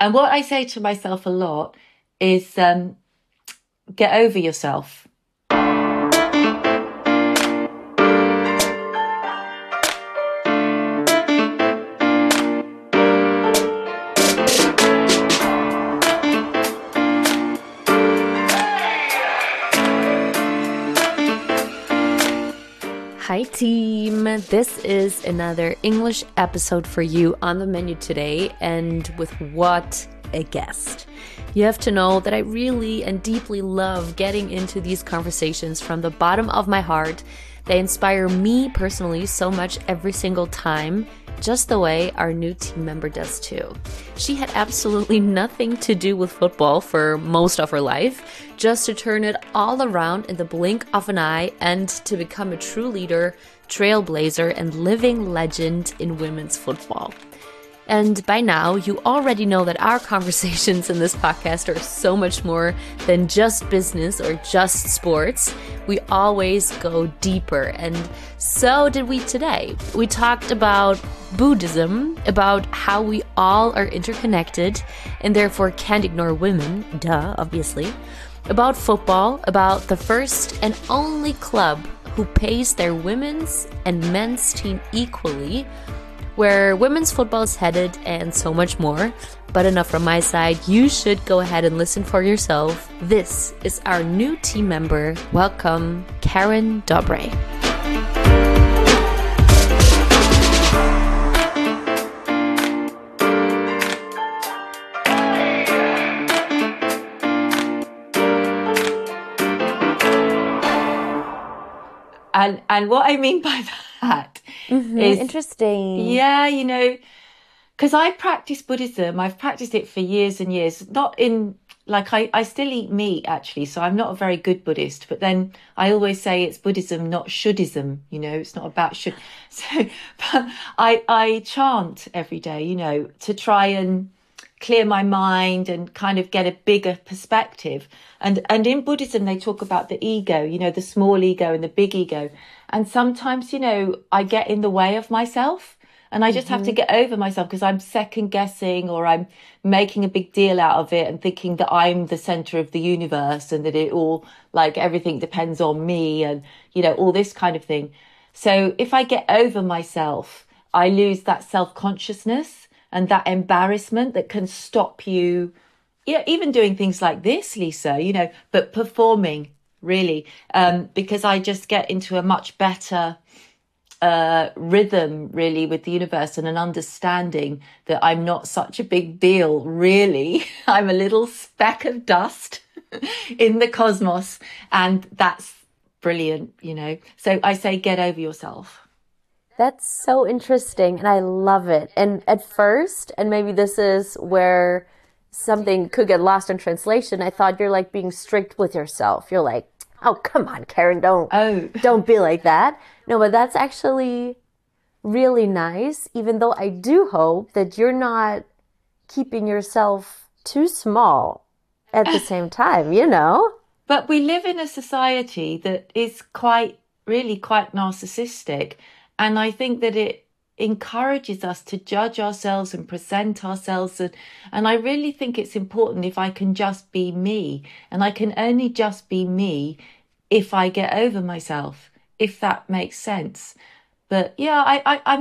And what I say to myself a lot is get over yourself. Hi team, this is another English episode for you on the menu today, and with what a guest. You have to know that I really and deeply love getting into these conversations from the bottom of my heart. They inspire me personally so much every single time, just the way our new team member does too. She had absolutely nothing to do with football for most of her life, just to turn it all around in the blink of an eye and to become a true leader, trailblazer, and living legend in women's football. And by now, you already know that our conversations in this podcast are so much more than just business or just sports. We always go deeper, and so did we today. We talked about Buddhism, about how we all are interconnected and therefore can't ignore women, duh, obviously, about football, about the first and only club who pays their women's and men's team equally, where women's football is headed, and so much more. But enough from my side. You should go ahead and listen for yourself. This is our new team member. Welcome, Karen Dobre. And what I mean by that is interesting. Yeah, you know, because I practice Buddhism. I've practiced it for years and years. Not in, like, I still eat meat, actually, so I'm not a very good Buddhist. But then I always say it's Buddhism, not shouldism, you know, it's not about should. So but I chant every day, you know, to try and clear my mind and kind of get a bigger perspective. And in Buddhism, they talk about the ego, you know, the small ego and the big ego. And sometimes, you know, I get in the way of myself, and I just have to get over myself because I'm second guessing, or I'm making a big deal out of it and thinking that I'm the center of the universe and that it all, like, everything depends on me and, you know, all this kind of thing. So if I get over myself, I lose that self-consciousness and that embarrassment that can stop you, yeah, even doing things like this, Lisa, you know, but performing really, because I just get into a much better rhythm really with the universe, and an understanding that I'm not such a big deal, really. I'm a little speck of dust in the cosmos, and that's brilliant, you know. So I say get over yourself. That's so interesting, and I love it. And at first, and maybe this is where something could get lost in translation, I thought you're like being strict with yourself. You're like, oh, come on, Karen, don't be like that. No, but that's actually really nice, even though I do hope that you're not keeping yourself too small at the same time, you know? But we live in a society that is really quite narcissistic. And I think that it encourages us to judge ourselves and present ourselves. And I really think it's important if I can just be me. And I can only just be me if I get over myself, if that makes sense. But yeah,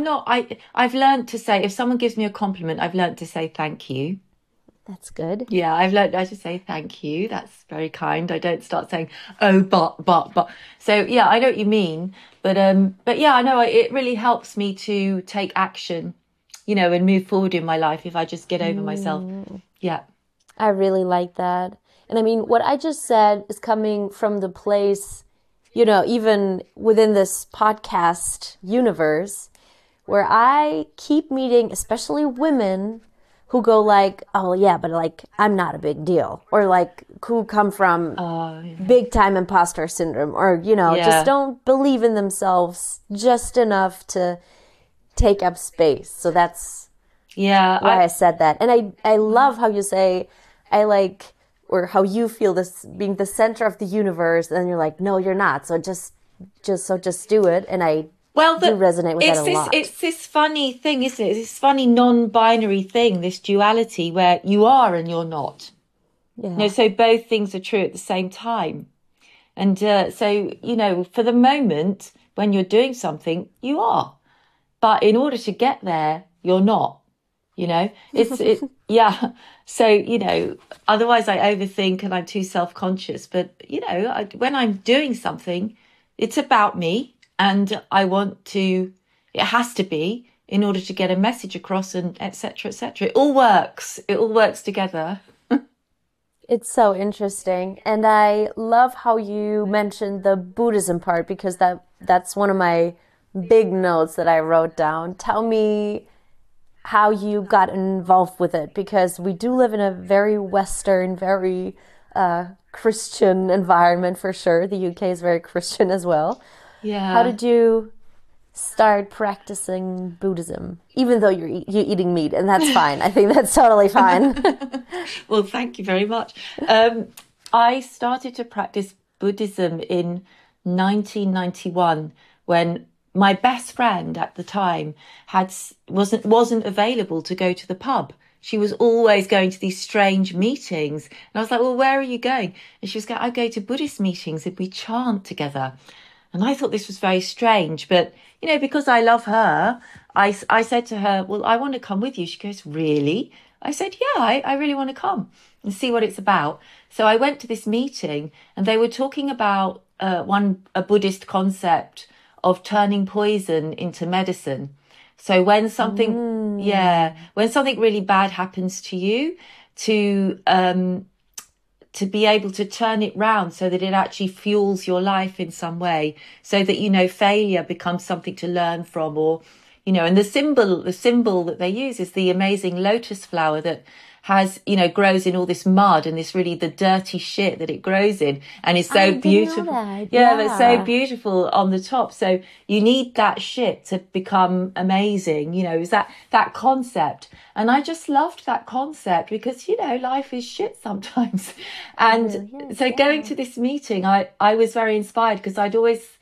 I've learned to say, if someone gives me a compliment, I've learned to say thank you. That's good. Yeah, I've learned I should say thank you. That's very kind. I don't start saying, oh, but. So yeah, I know what you mean. But yeah, I know it really helps me to take action, you know, and move forward in my life if I just get over myself. Yeah. I really like that. And I mean, what I just said is coming from the place, you know, even within this podcast universe, where I keep meeting, especially women who go like, oh yeah, but like, I'm not a big deal. Or like, who come from big time imposter syndrome, or, you know, just don't believe in themselves just enough to take up space. So that's why I said that. And I love how you say, I like, or how you feel this being the center of the universe. And you're like, no, you're not. So just do it. And I Well, do resonate with that a lot. It's this funny thing, isn't it? It's this funny non-binary thing, this duality where you are and you're not. Yeah. So both things are true at the same time. And so, for the moment, when you're doing something, you are. But in order to get there, you're not. Yeah. So, otherwise I overthink and I'm too self-conscious. But, when I'm doing something, it's about me and it has to be in order to get a message across and et cetera, et cetera. It all works. It all works together. It's so interesting. And I love how you mentioned the Buddhism part because that's one of my big notes that I wrote down. Tell me how you got involved with it because we do live in a very Western, very Christian environment for sure. The UK is very Christian as well. Yeah. How did you start practicing Buddhism, even though you're eating meat, and that's fine. I think that's totally fine. Well, thank you very much. I started to practice Buddhism in 1991 when my best friend at the time wasn't available to go to the pub. She was always going to these strange meetings, and I was like, "Well, where are you going?" And she was going, "I go to Buddhist meetings and we chant together." And I thought this was very strange, but, because I love her, I said to her, "Well, I want to come with you." She goes, "Really?" I said, "Yeah, I really want to come and see what it's about." So I went to this meeting and they were talking about a Buddhist concept of turning poison into medicine. So when something, when something really bad happens to you, to be able to turn it round so that it actually fuels your life in some way so that, failure becomes something to learn from and the symbol that they use is the amazing lotus flower that has, grows in all this mud and this really the dirty shit that it grows in and is so beautiful. Yeah, that's so beautiful on the top. So you need that shit to become amazing, is that concept. And I just loved that concept because, life is shit sometimes. And going to this meeting, I was very inspired because I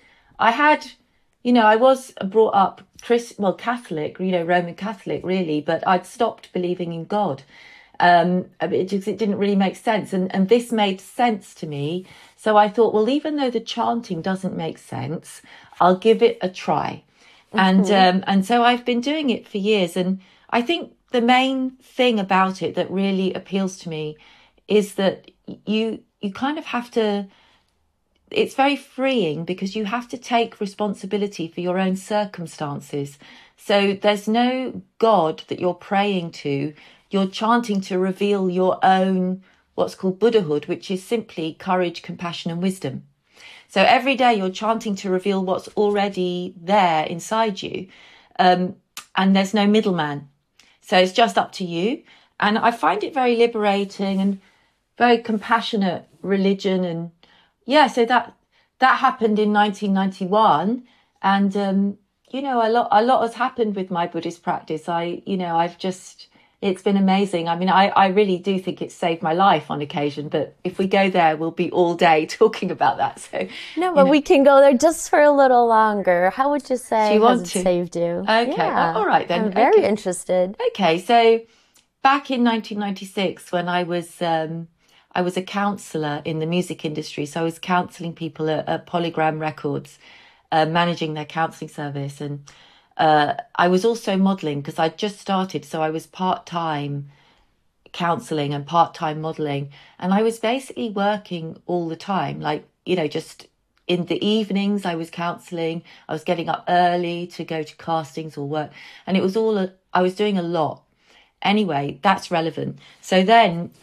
was brought up Catholic, Roman Catholic really, but I'd stopped believing in God. It didn't really make sense. And this made sense to me. So I thought, well, even though the chanting doesn't make sense, I'll give it a try. Mm-hmm. And so I've been doing it for years. And I think the main thing about it that really appeals to me is that you kind of have to, it's very freeing because you have to take responsibility for your own circumstances. So there's no God that you're praying to. You're chanting to reveal your own, what's called Buddhahood, which is simply courage, compassion, and wisdom. So every day you're chanting to reveal what's already there inside you. And there's no middleman. So it's just up to you. And I find it very liberating and very compassionate religion. And so that happened in 1991. And, a lot has happened with my Buddhist practice. It's been amazing. I mean, I really do think it's saved my life on occasion, but if we go there, we'll be all day talking about that. So no, but we can go there just for a little longer. How would you say has it saved you? Okay, yeah. All right then. I'm very interested. Okay, so back in 1996, when I was a counsellor in the music industry, so I was counselling people at Polygram Records, managing their counselling service, and I was also modelling because I'd just started. So I was part-time counselling and part-time modelling. And I was basically working all the time. Just in the evenings, I was counselling. I was getting up early to go to castings or work. And it was I was doing a lot. Anyway, that's relevant. So then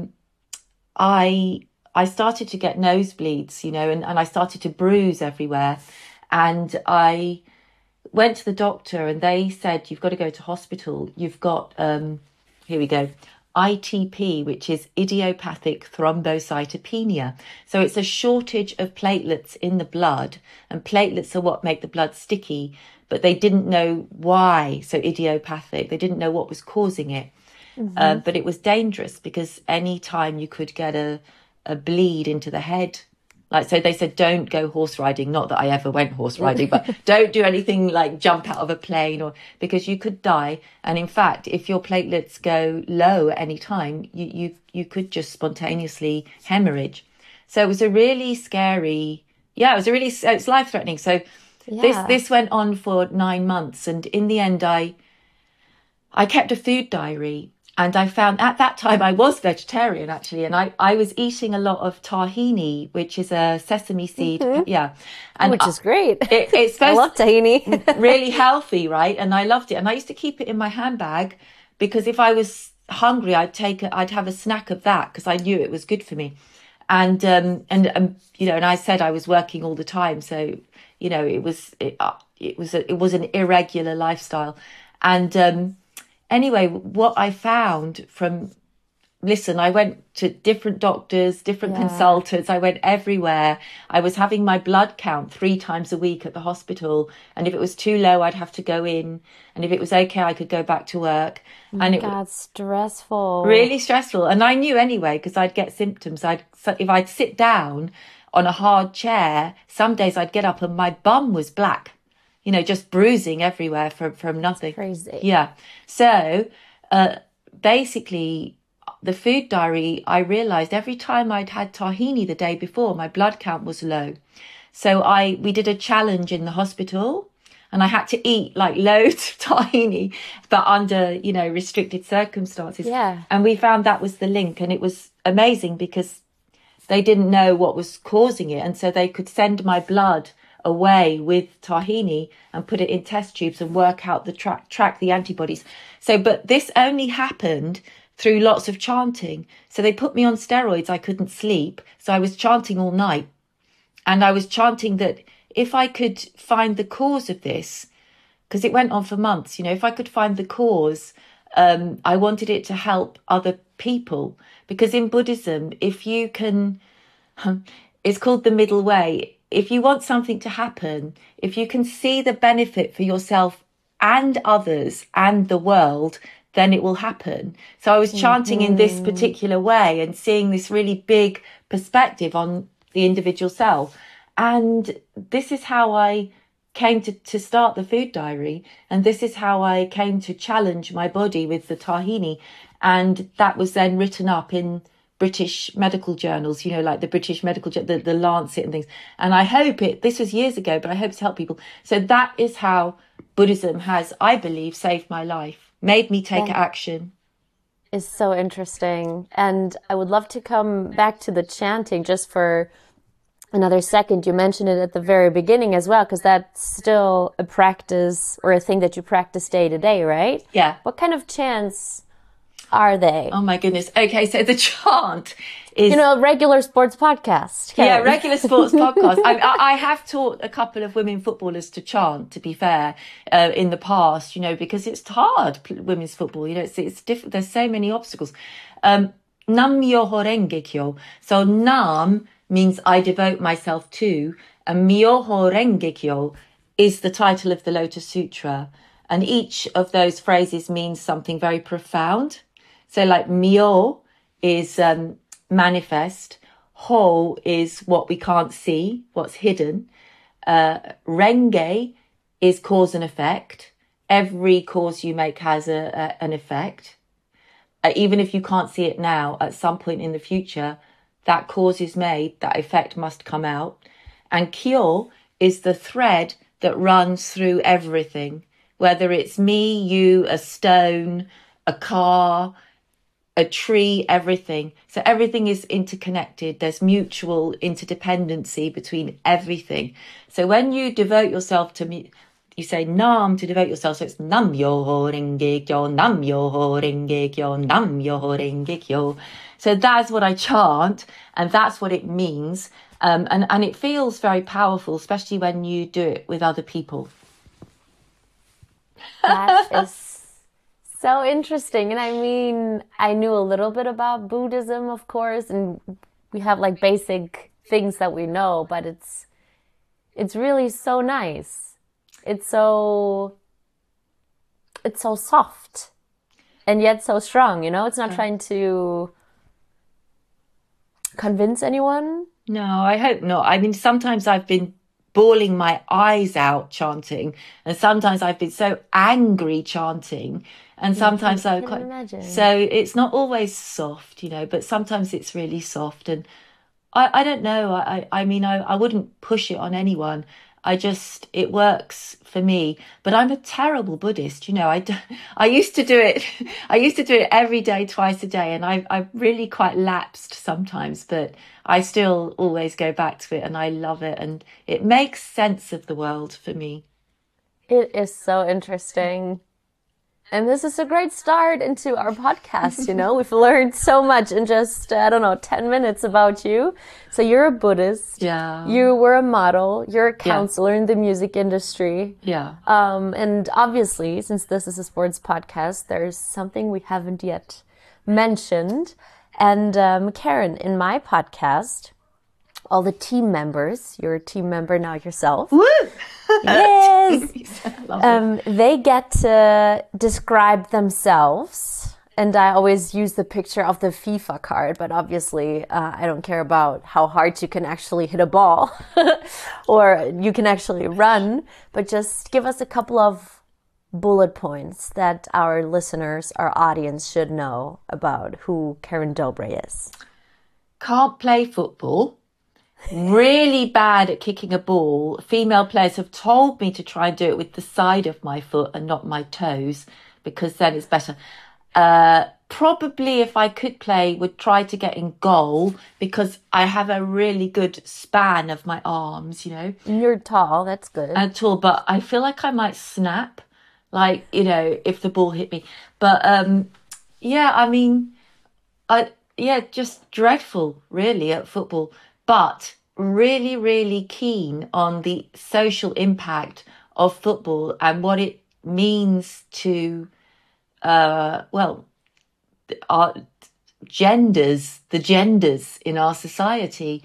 I started to get nosebleeds, and I started to bruise everywhere. And I went to the doctor and they said, "You've got to go to hospital. You've got, here we go, ITP, which is idiopathic thrombocytopenia. So it's a shortage of platelets in the blood, and platelets are what make the blood sticky, but they didn't know why. So idiopathic, they didn't know what was causing it. Mm-hmm. But it was dangerous because any time you could get a bleed into the head, Like, so they said, don't go horse riding. Not that I ever went horse riding, but don't do anything like jump out of a plane, or because you could die. And in fact, if your platelets go low at any time, you could just spontaneously hemorrhage. So it was a really scary, it's life threatening. So this went on for 9 months. And in the end, I kept a food diary. And I found at that time I was vegetarian, actually, and I was eating a lot of tahini, which is a sesame seed. Yeah. And which is great. It's I love tahini. really healthy, right? And I loved it. And I used to keep it in my handbag because if I was hungry, I'd have a snack of that because I knew it was good for me. And you know, and I said I was working all the time. So, you know, it was an irregular lifestyle. And, anyway, what I found I went to different doctors, different consultants. I went everywhere. I was having my blood count 3 times a week at the hospital. And if it was too low, I'd have to go in. And if it was okay, I could go back to work. God, stressful. Really stressful. And I knew anyway, because I'd get symptoms. If I'd sit down on a hard chair, some days I'd get up and my bum was black. You know, just bruising everywhere from nothing. Crazy. Yeah. So basically, the food diary, I realized every time I'd had tahini the day before, my blood count was low. So we did a challenge in the hospital and I had to eat like loads of tahini, but under, you know, restricted circumstances. Yeah. And we found that was the link. And it was amazing because they didn't know what was causing it. And so they could send my blood away with tahini and put it in test tubes and work out track the antibodies. So, but this only happened through lots of chanting. So they put me on steroids. I couldn't sleep. So I was chanting all night. And I was chanting that if I could find the cause of this, because it went on for months, you know, if I could find the cause, I wanted it to help other people. Because in Buddhism, if you can, it's called the middle way. If you want something to happen, if you can see the benefit for yourself and others and the world, then it will happen. So I was chanting in this particular way and seeing this really big perspective on the individual self. And this is how I came to start the food diary. And this is how I came to challenge my body with the tahini. And that was then written up in British medical journals, you know, like the British medical, the Lancet and things. And I hope this was years ago, but I hope to help people. So that is how Buddhism has, I believe, saved my life, made me take action. Is so interesting. And I would love to come back to the chanting just for another second. You mentioned it at the very beginning as well, because that's still a practice or a thing that you practice day to day, right? Yeah. What kind of chants are they? Oh my goodness. Okay, so the chant is, you know, a regular sports podcast. Yeah, regular sports podcast. I have taught a couple of women footballers to chant, to be fair, in the past, you know, because it's hard, women's football, you know, it's different. There's so many obstacles. Nam Myoho Renge Kyo. So Nam means I devote myself to, and Myoho Renge Kyo is the title of the Lotus Sutra. And each of those phrases means something very profound. So like Myo is manifest, Ho is what we can't see, what's hidden. Renge is cause and effect. Every cause you make has an effect. Even if you can't see it now, at some point in the future, that cause is made, that effect must come out. And Kyo is the thread that runs through everything, whether it's me, you, a stone, a car, a tree, everything. So everything is interconnected. There's mutual interdependency between everything. So when you devote yourself to me, you say Nam to devote yourself. So it's Nam Myoho Renge Kyo, Nam Myoho Renge Kyo, Nam Myoho Renge Kyo. So that's what I chant, and that's what it means. And it feels very powerful, especially when you do it with other people. That is so interesting. And I mean, I knew a little bit about Buddhism, of course, and we have like basic things that we know, but it's really so nice. It's so soft and yet so strong, you know? It's not trying to convince anyone. No, I hope not. I mean, sometimes I've been bawling my eyes out chanting, and sometimes I've been so angry chanting, and Mhm, sometimes I I can quite. imagine. So it's not always soft, but sometimes it's really soft. And I don't know. I mean, I wouldn't push it on anyone. It works for me. But I'm a terrible Buddhist. I used to do it. I used to do it every day, twice a day, and I've really quite lapsed sometimes. But I still always go back to it, and I love it, and it makes sense of the world for me. It is so interesting. And this is a great start into our podcast. We've learned so much in just, I don't know, 10 minutes about you. So you're a Buddhist, Yeah, you were a model, you're a yeah, counselor in the music industry. yeah. And obviously, since this is a sports podcast, there's something we haven't yet mentioned. And Karen, in my podcast, all the team members, you're a team member now yourself. Woo! Yes. Love it. They get to describe themselves. And I always use the picture of the FIFA card, but obviously I don't care about how hard you can actually hit a ball or you can actually run, but just give us a couple of bullet points that our listeners, our audience should know about who Karen Dobre is. Can't play football. Really bad at kicking a ball. Female players have told me to try and do it with the side of my foot and not my toes because then it's better. Probably if I could play, would try to get in goal because I have a really good span of my arms. You're tall, that's good. At all, but I feel like I might snap, like, if the ball hit me. But yeah, I mean, yeah, just dreadful, really, at football, but really, really keen on the social impact of football and what it means to, well, our the genders in our society,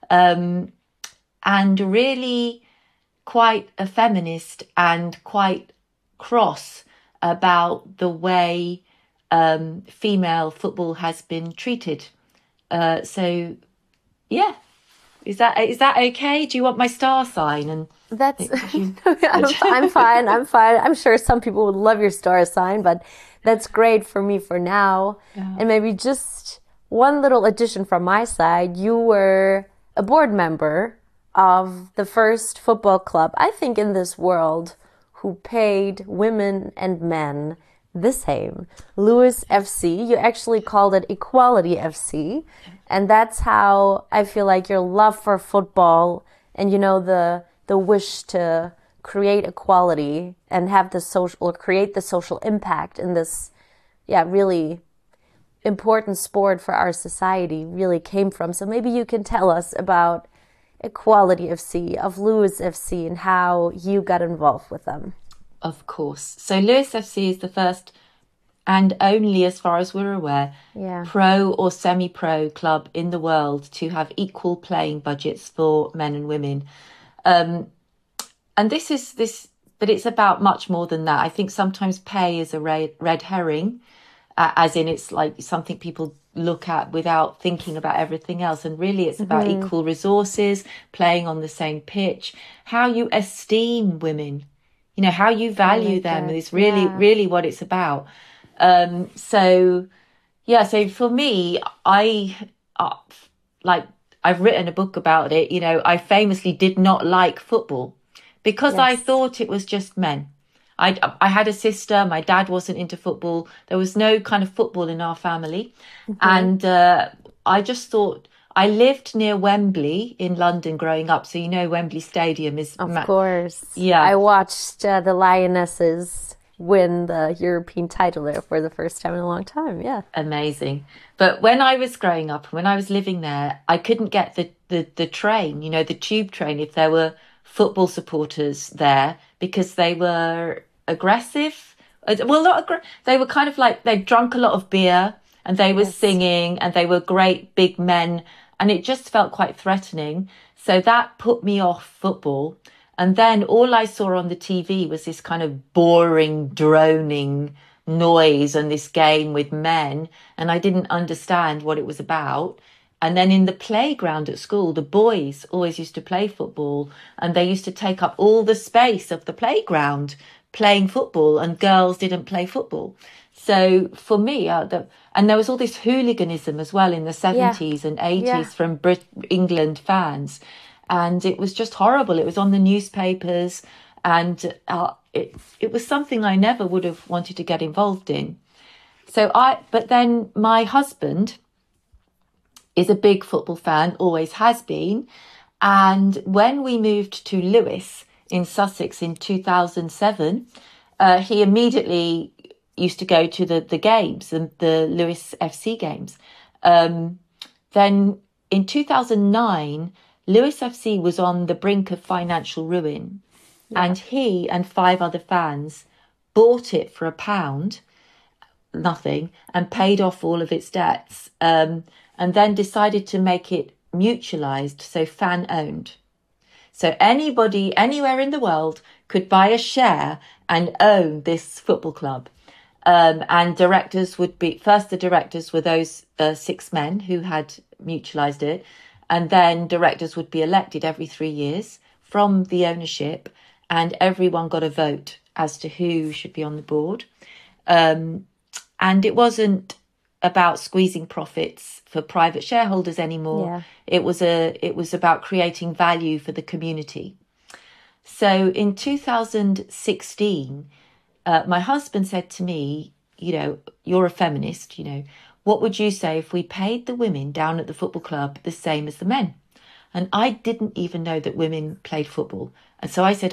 and really quite a feminist and quite cross about the way female football has been treated. So yeah, is that okay? Do you want my star sign? And That's I'm fine. I'm fine. I'm sure some people would love your star sign, but that's great for me for now. Yeah. And maybe just one little addition from my side. You were a board member of the first football club, I think, in this world who paid women and men the same. Lewes FC. You actually called it Equality FC. And that's how I feel like your love for football and, the wish to create equality and have the social or create the social impact in this, really important sport for our society really came from. So maybe you can tell us about Equality FC, of Lewes FC, and how you got involved with them. Of course. So Lewes FC is the first and only, as far as we're aware, pro or semi-pro club in the world to have equal playing budgets for men and women. And but it's about much more than that. I think sometimes pay is a red herring, as in it's like something people look at without thinking about everything else. And really it's about equal resources, playing on the same pitch, how you esteem women, how you value them is really, really what it's about. So for me, I've written a book about it. I famously did not like football because I thought it was just men. I had a sister. My dad wasn't into football. There was no kind of football in our family. And I just thought, I lived near Wembley in London growing up. So, Wembley Stadium is... Of course. Yeah. I watched the Lionesses win the European title there for the first time in a long time. Yeah. Amazing. But when I was growing up, when I was living there, I couldn't get the train, the tube train, if there were football supporters there, because they were aggressive. Well, they were kind of like, they'd drunk a lot of beer and they were singing and they were great big men. And it just felt quite threatening. So that put me off football. And then all I saw on the TV was this kind of boring, droning noise and this game with men. And I didn't understand what it was about. And then in the playground at school, the boys always used to play football, and they used to take up all the space of the playground playing football, and girls didn't play football. So for me, and there was all this hooliganism as well in the 70s and 80s from England fans. And it was just horrible. It was on the newspapers, and it was something I never would have wanted to get involved in. But then my husband is a big football fan, always has been. And when we moved to Lewes in Sussex in 2007, he immediately used to go to the games, the Lewes FC games. Then in 2009, Lewes FC was on the brink of financial ruin. Yeah. And he and 5 other fans bought it for £1, nothing, and paid off all of its debts. And then decided to make it mutualised, so fan-owned. So anybody, anywhere in the world could buy a share and own this football club. And directors would be, first the directors were those 6 men who had mutualised it. And then directors would be elected every 3 years from the ownership. And everyone got a vote as to who should be on the board. And it wasn't about squeezing profits for private shareholders anymore. Yeah. It was about creating value for the community. So in 2016, my husband said to me, you're a feminist, what would you say if we paid the women down at the football club the same as the men? And I didn't even know that women played football. And so I said,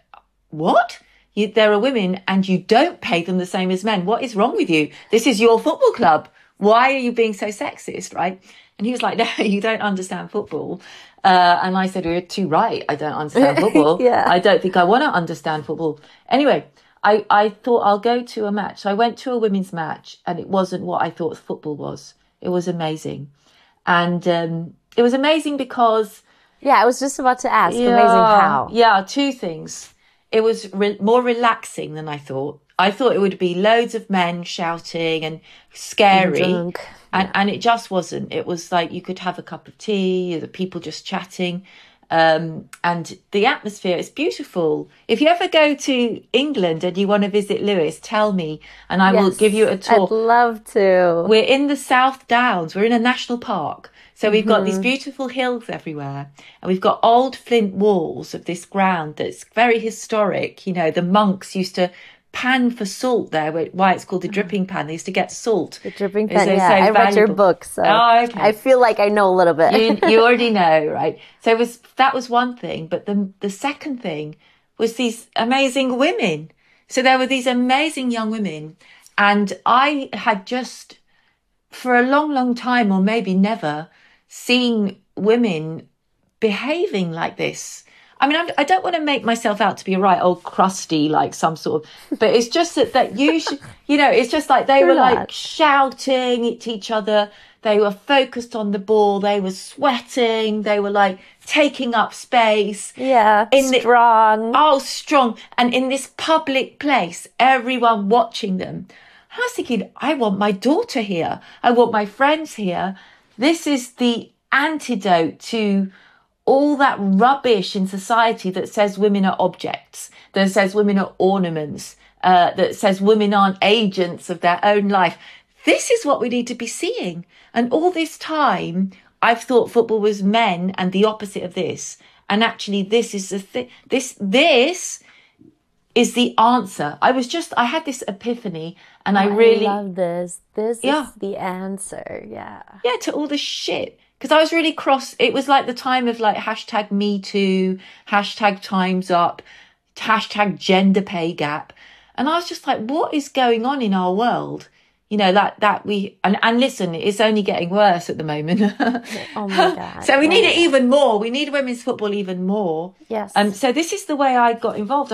what? There are women and you don't pay them the same as men. What is wrong with you? This is your football club. Why are you being so sexist, right? And he was like, no, you don't understand football. And I said, you're too right. I don't understand football. Yeah. I don't think I want to understand football. Anyway, I thought I'll go to a match. So I went to a women's match, and it wasn't what I thought football was. It was amazing. And it was amazing because... Yeah, I was just about to ask. Amazing how? Yeah, 2 things. It was more relaxing than I thought. I thought it would be loads of men shouting and scary. And it just wasn't. It was like you could have a cup of tea, the people just chatting. And the atmosphere is beautiful. If you ever go to England and you want to visit Lewes, tell me and I will give you a tour. I'd love to. We're in the South Downs. We're in a national park. So we've got these beautiful hills everywhere, and we've got old flint walls of this ground that's very historic. The monks used to pan for salt there, why it's called the dripping pan. They used to get salt. The dripping pan, yeah. I read your book, so okay. I feel like I know a little bit. You already know, right? So that was one thing. But the second thing was these amazing women. So there were these amazing young women, and I had just, for a long, long time, or maybe never, seen women behaving like this. I mean, I don't want to make myself out to be right old crusty, like some sort of, but it's just that you should, it's just like they were like shouting at each other. They were focused on the ball. They were sweating. They were like taking up space. Yeah. Strong. Strong. And in this public place, everyone watching them. I was thinking, I want my daughter here. I want my friends here. This is the antidote to all that rubbish in society that says women are objects, that says women are ornaments, that says women aren't agents of their own life. This is what we need to be seeing. And all this time, I've thought football was men and the opposite of this. And actually, this is the thing. This is the answer. I had this epiphany, and I love this. This is the answer. Yeah. Yeah, to all the shit. Because I was really cross. It was like the time of like #MeToo, #Time's Up, #gender pay gap. And I was just like, what is going on in our world? And listen, it's only getting worse at the moment. Oh my God. So we need it even more. We need women's football even more. Yes. So this is the way I got involved.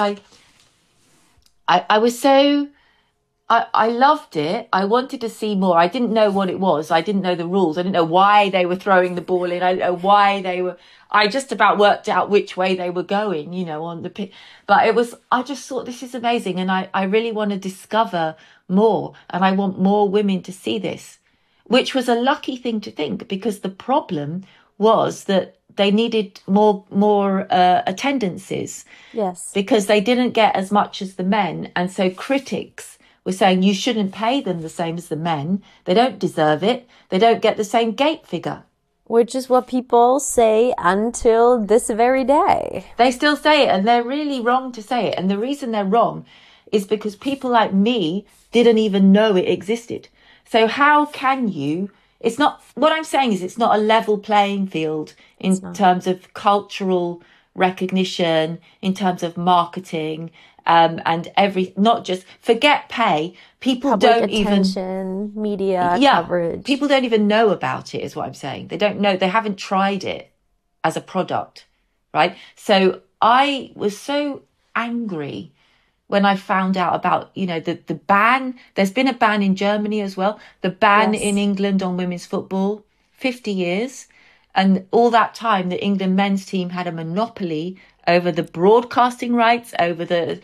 I was so, I loved it. I wanted to see more. I didn't know what it was. I didn't know the rules. I didn't know why they were throwing the ball in. I didn't know why I just about worked out which way they were going, on the pitch. But I just thought this is amazing. And I really want to discover more. And I want more women to see this. which was a lucky thing to think, because the problem was that they needed more attendances. Yes. Because they didn't get as much as the men. And so critics were saying you shouldn't pay them the same as the men. They don't deserve it. They don't get the same gate figure. Which is what people say until this very day. They still say it, and they're really wrong to say it. And the reason they're wrong is because people like me didn't even know it existed. So how can you... It's not... What I'm saying is it's not a level playing field in terms of cultural recognition, in terms of marketing, and not just... Forget pay. People Public don't attention, even... media coverage. People don't even know about it, is what I'm saying. They don't know. They haven't tried it as a product, right? So I was so angry when I found out about, the ban. There's been a ban in Germany as well. The ban in England on women's football, 50 years. And all that time, the England men's team had a monopoly over the broadcasting rights, over the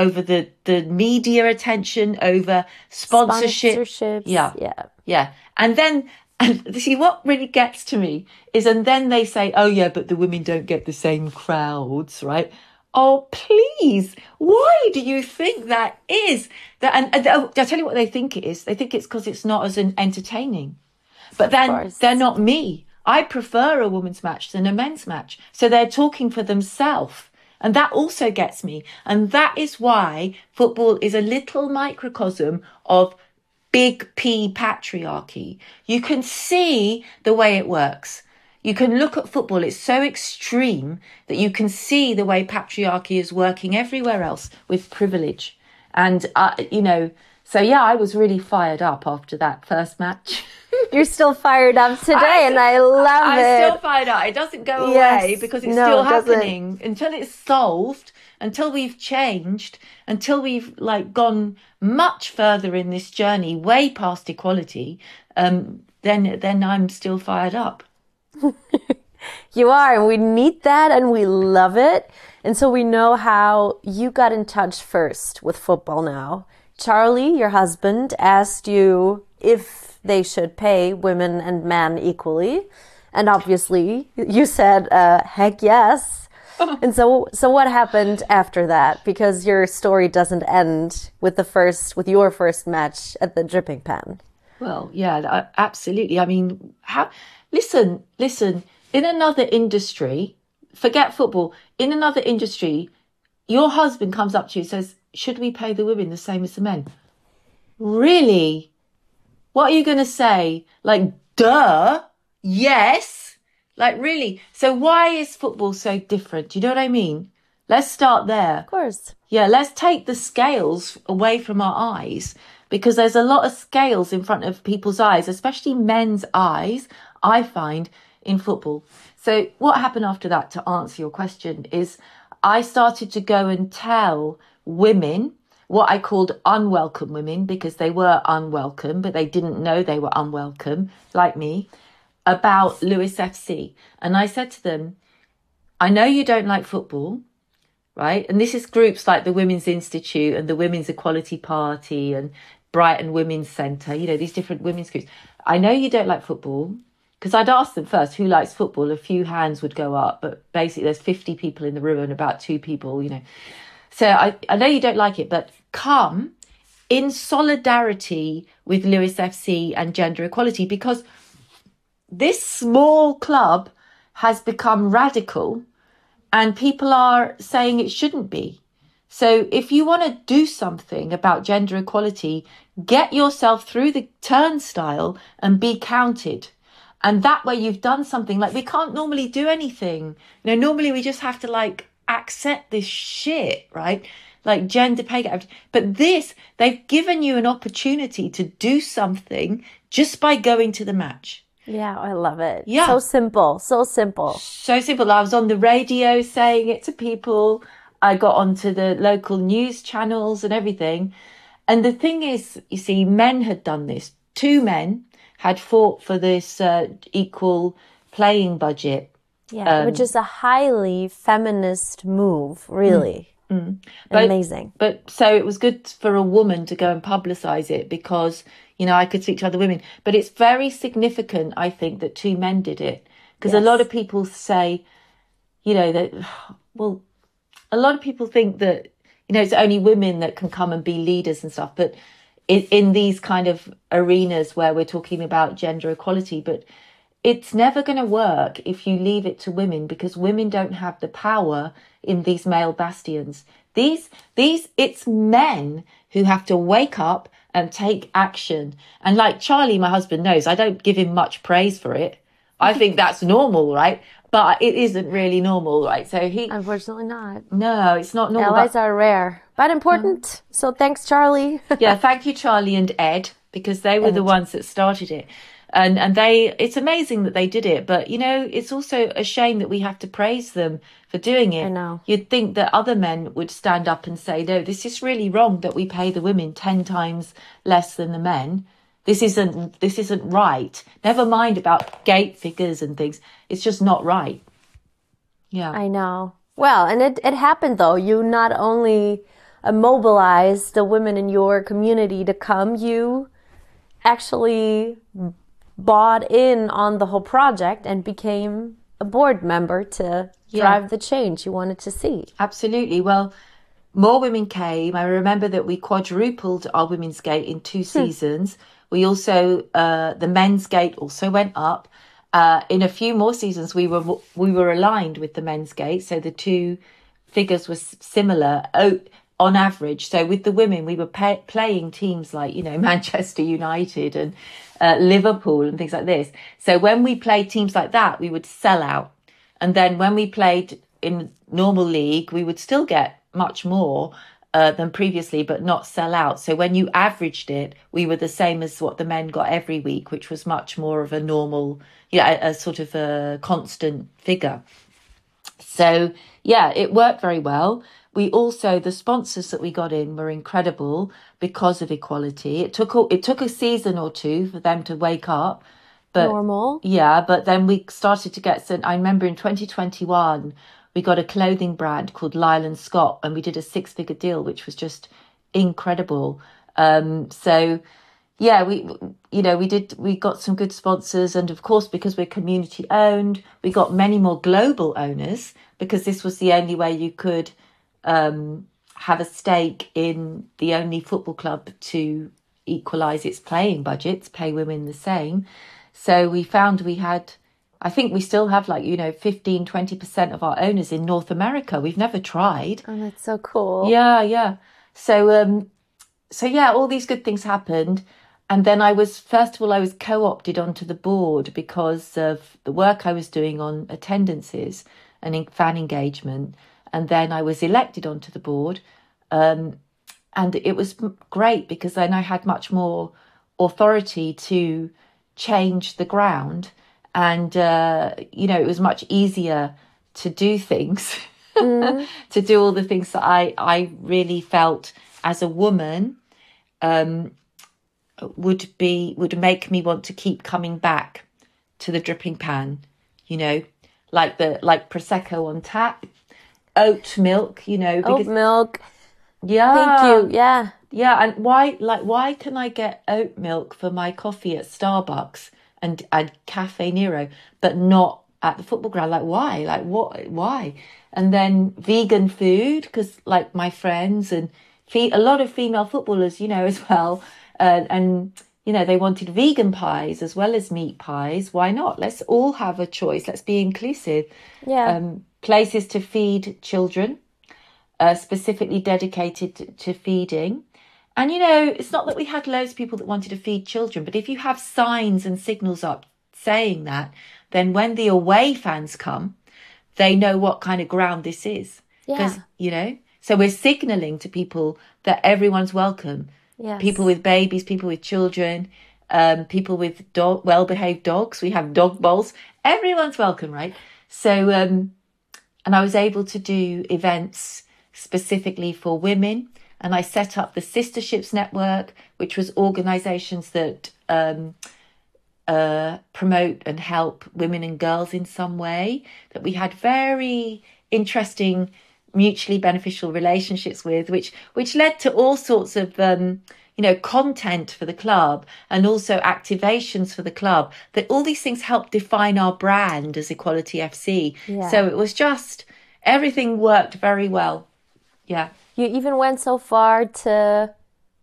media attention, over sponsorship. Yeah. And then, see, what really gets to me is, and then they say, oh yeah, but the women don't get the same crowds, right? Oh, please. Why do you think that is? I'll tell you what they think it is. They think it's because it's not as entertaining. But then they're not me. I prefer a women's match than a men's match. So they're talking for themselves. And that also gets me. And that is why football is a little microcosm of big P patriarchy. You can see the way it works. You can look at football. It's so extreme that you can see the way patriarchy is working everywhere else with privilege. And, so yeah, I was really fired up after that first match. You're still fired up today, and I love it. I'm still fired up. It doesn't go away because it's still happening until it's solved, until we've changed, until we've gone much further in this journey, way past equality. Then I'm still fired up. You are, and we need that, and we love it. And so we know how you got in touch first with football now. Charlie, your husband, asked you if they should pay women and men equally. And obviously, you said, heck yes. And so what happened after that? Because your story doesn't end with your first match at the Dripping Pan. Well, yeah, absolutely. I mean, listen, in another industry, forget football, in another industry, your husband comes up to you and says, should we pay the women the same as the men? Really? What are you going to say? Duh, yes. Really? So why is football so different? Do you know what I mean? Let's start there. Of course. Yeah, let's take the scales away from our eyes, because there's a lot of scales in front of people's eyes, especially men's eyes, I find, in football. So what happened after that, to answer your question, is I started to go and tell women, what I called unwelcome women, because they were unwelcome, but they didn't know they were unwelcome, like me, about Lewes FC. And I said to them, I know you don't like football, right? And this is groups like the Women's Institute and the Women's Equality Party and Brighton Women's Centre, these different women's groups. I know you don't like football, because I'd asked them first, who likes football? A few hands would go up, but basically there's 50 people in the room and about 2 people, So I know you don't like it, but come in solidarity with Lewes FC and gender equality, because this small club has become radical and people are saying it shouldn't be. So if you want to do something about gender equality, get yourself through the turnstile and be counted. And that way you've done something. We can't normally do anything. Normally we just have to accept this shit, right? Gender pay gap. But they've given you an opportunity to do something just by going to the match. Yeah, I love it. Yeah. So simple. So simple. So simple. I was on the radio saying it to people. I got onto the local news channels and everything. And the thing is, you see, men had done this. 2 men had fought for this equal playing budget. Yeah, which is a highly feminist move, really. But Amazing. but so it was good for a woman to go and publicize it because, you know, I could speak to other women. But it's very significant, I think, that two men did it. Because a lot Yes. of people say, you know, that, well, a lot of people think that, you know, it's only women that can come and be leaders and stuff. But in these kind of arenas where we're talking about gender equality, but it's never going to work if you leave it to women, because women don't have the power in these male bastions. It's men who have to wake up and take action. And like Charlie, my husband, knows, I don't give him much praise for it. I think that's normal, right? But it isn't really normal, right? So Unfortunately not. no, it's not normal. Allies But are rare, but important. So thanks, Charlie. yeah, thank you, Charlie and Ed, because they were the ones that started it. And it's amazing that they did it. But, you know, it's also a shame that we have to praise them for doing it. I know. You'd think that other men would stand up and say, no, this is really wrong that we pay the women 10 times less than the men. This isn't right. Never mind about gate figures and things. It's just not right. Yeah. I know. Well, and it happened though. You not only mobilized the women in your community to come, you actually bought in on the whole project and became a board member to drive the change you wanted to see. Absolutely. Well, more women came. I remember that we quadrupled our women's gate in 2 seasons. We also, the men's gate also went up. In a few more seasons, we were aligned with the men's gate. So the two figures were similar on average. So with the women, we were playing teams like, you know, Manchester United and Liverpool and things like this. So when we played teams like that, we would sell out. And then when we played in normal league, we would still get much more than previously, but not sell out. So when you averaged it, we were the same as what the men got every week, which was much more of a normal, a sort of a constant figure. So yeah, it worked very well. We also, the sponsors that we got in were incredible because of equality. It took a season or two for them to wake up. But Normal. yeah, but then we started to get some. I remember in 2021, we got a clothing brand called Lyle & Scott, and we did a 6-figure deal, which was just incredible. So yeah, we got some good sponsors. And of course, because we're community owned, we got many more global owners, because this was the only way you could have a stake in the only football club to equalise its playing budgets, pay women the same. So we found I think we still have 15, 20% of our owners in North America. We've never tried. Oh, that's so cool. Yeah. So yeah, all these good things happened. And then I was co-opted onto the board because of the work I was doing on attendances and in fan engagement. And then I was elected onto the board. And it was great because then I had much more authority to change the ground. And, it was much easier to do things, to do all the things that I really felt as a woman would make me want to keep coming back to the dripping pan, like Prosecco on tap, oat milk, Oat milk. Yeah. Thank you. Yeah. Yeah. And why can I get oat milk for my coffee at Starbucks and Cafe Nero, but not at the football ground? Why? Why? And then vegan food, because my friends and a lot of female footballers, as well. And they wanted vegan pies as well as meat pies. Why not? Let's all have a choice. Let's be inclusive. Yeah. Places to feed children, specifically dedicated to feeding. And, it's not that we had loads of people that wanted to feed children, but if you have signs and signals up saying that, then when the away fans come, they know what kind of ground this is. Yeah. Because, so we're signalling to people that everyone's welcome. Yes. People with babies, people with children, people with well-behaved dogs. We have dog bowls. Everyone's welcome, right? So, and I was able to do events specifically for women. And I set up the Sisterships Network, which was organisations that promote and help women and girls in some way. That we had very interesting mutually beneficial relationships with, which led to all sorts of content for the club and also activations for the club. That all these things helped define our brand as Equality FC. Yeah. So it was just everything worked very well. Yeah. You even went so far to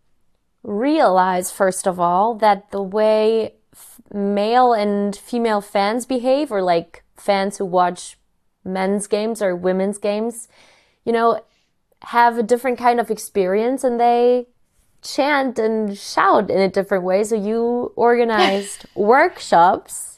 realize, first of all, that the way male and female fans behave, or like fans who watch men's games or women's games, have a different kind of experience, and they chant and shout in a different way. So you organized workshops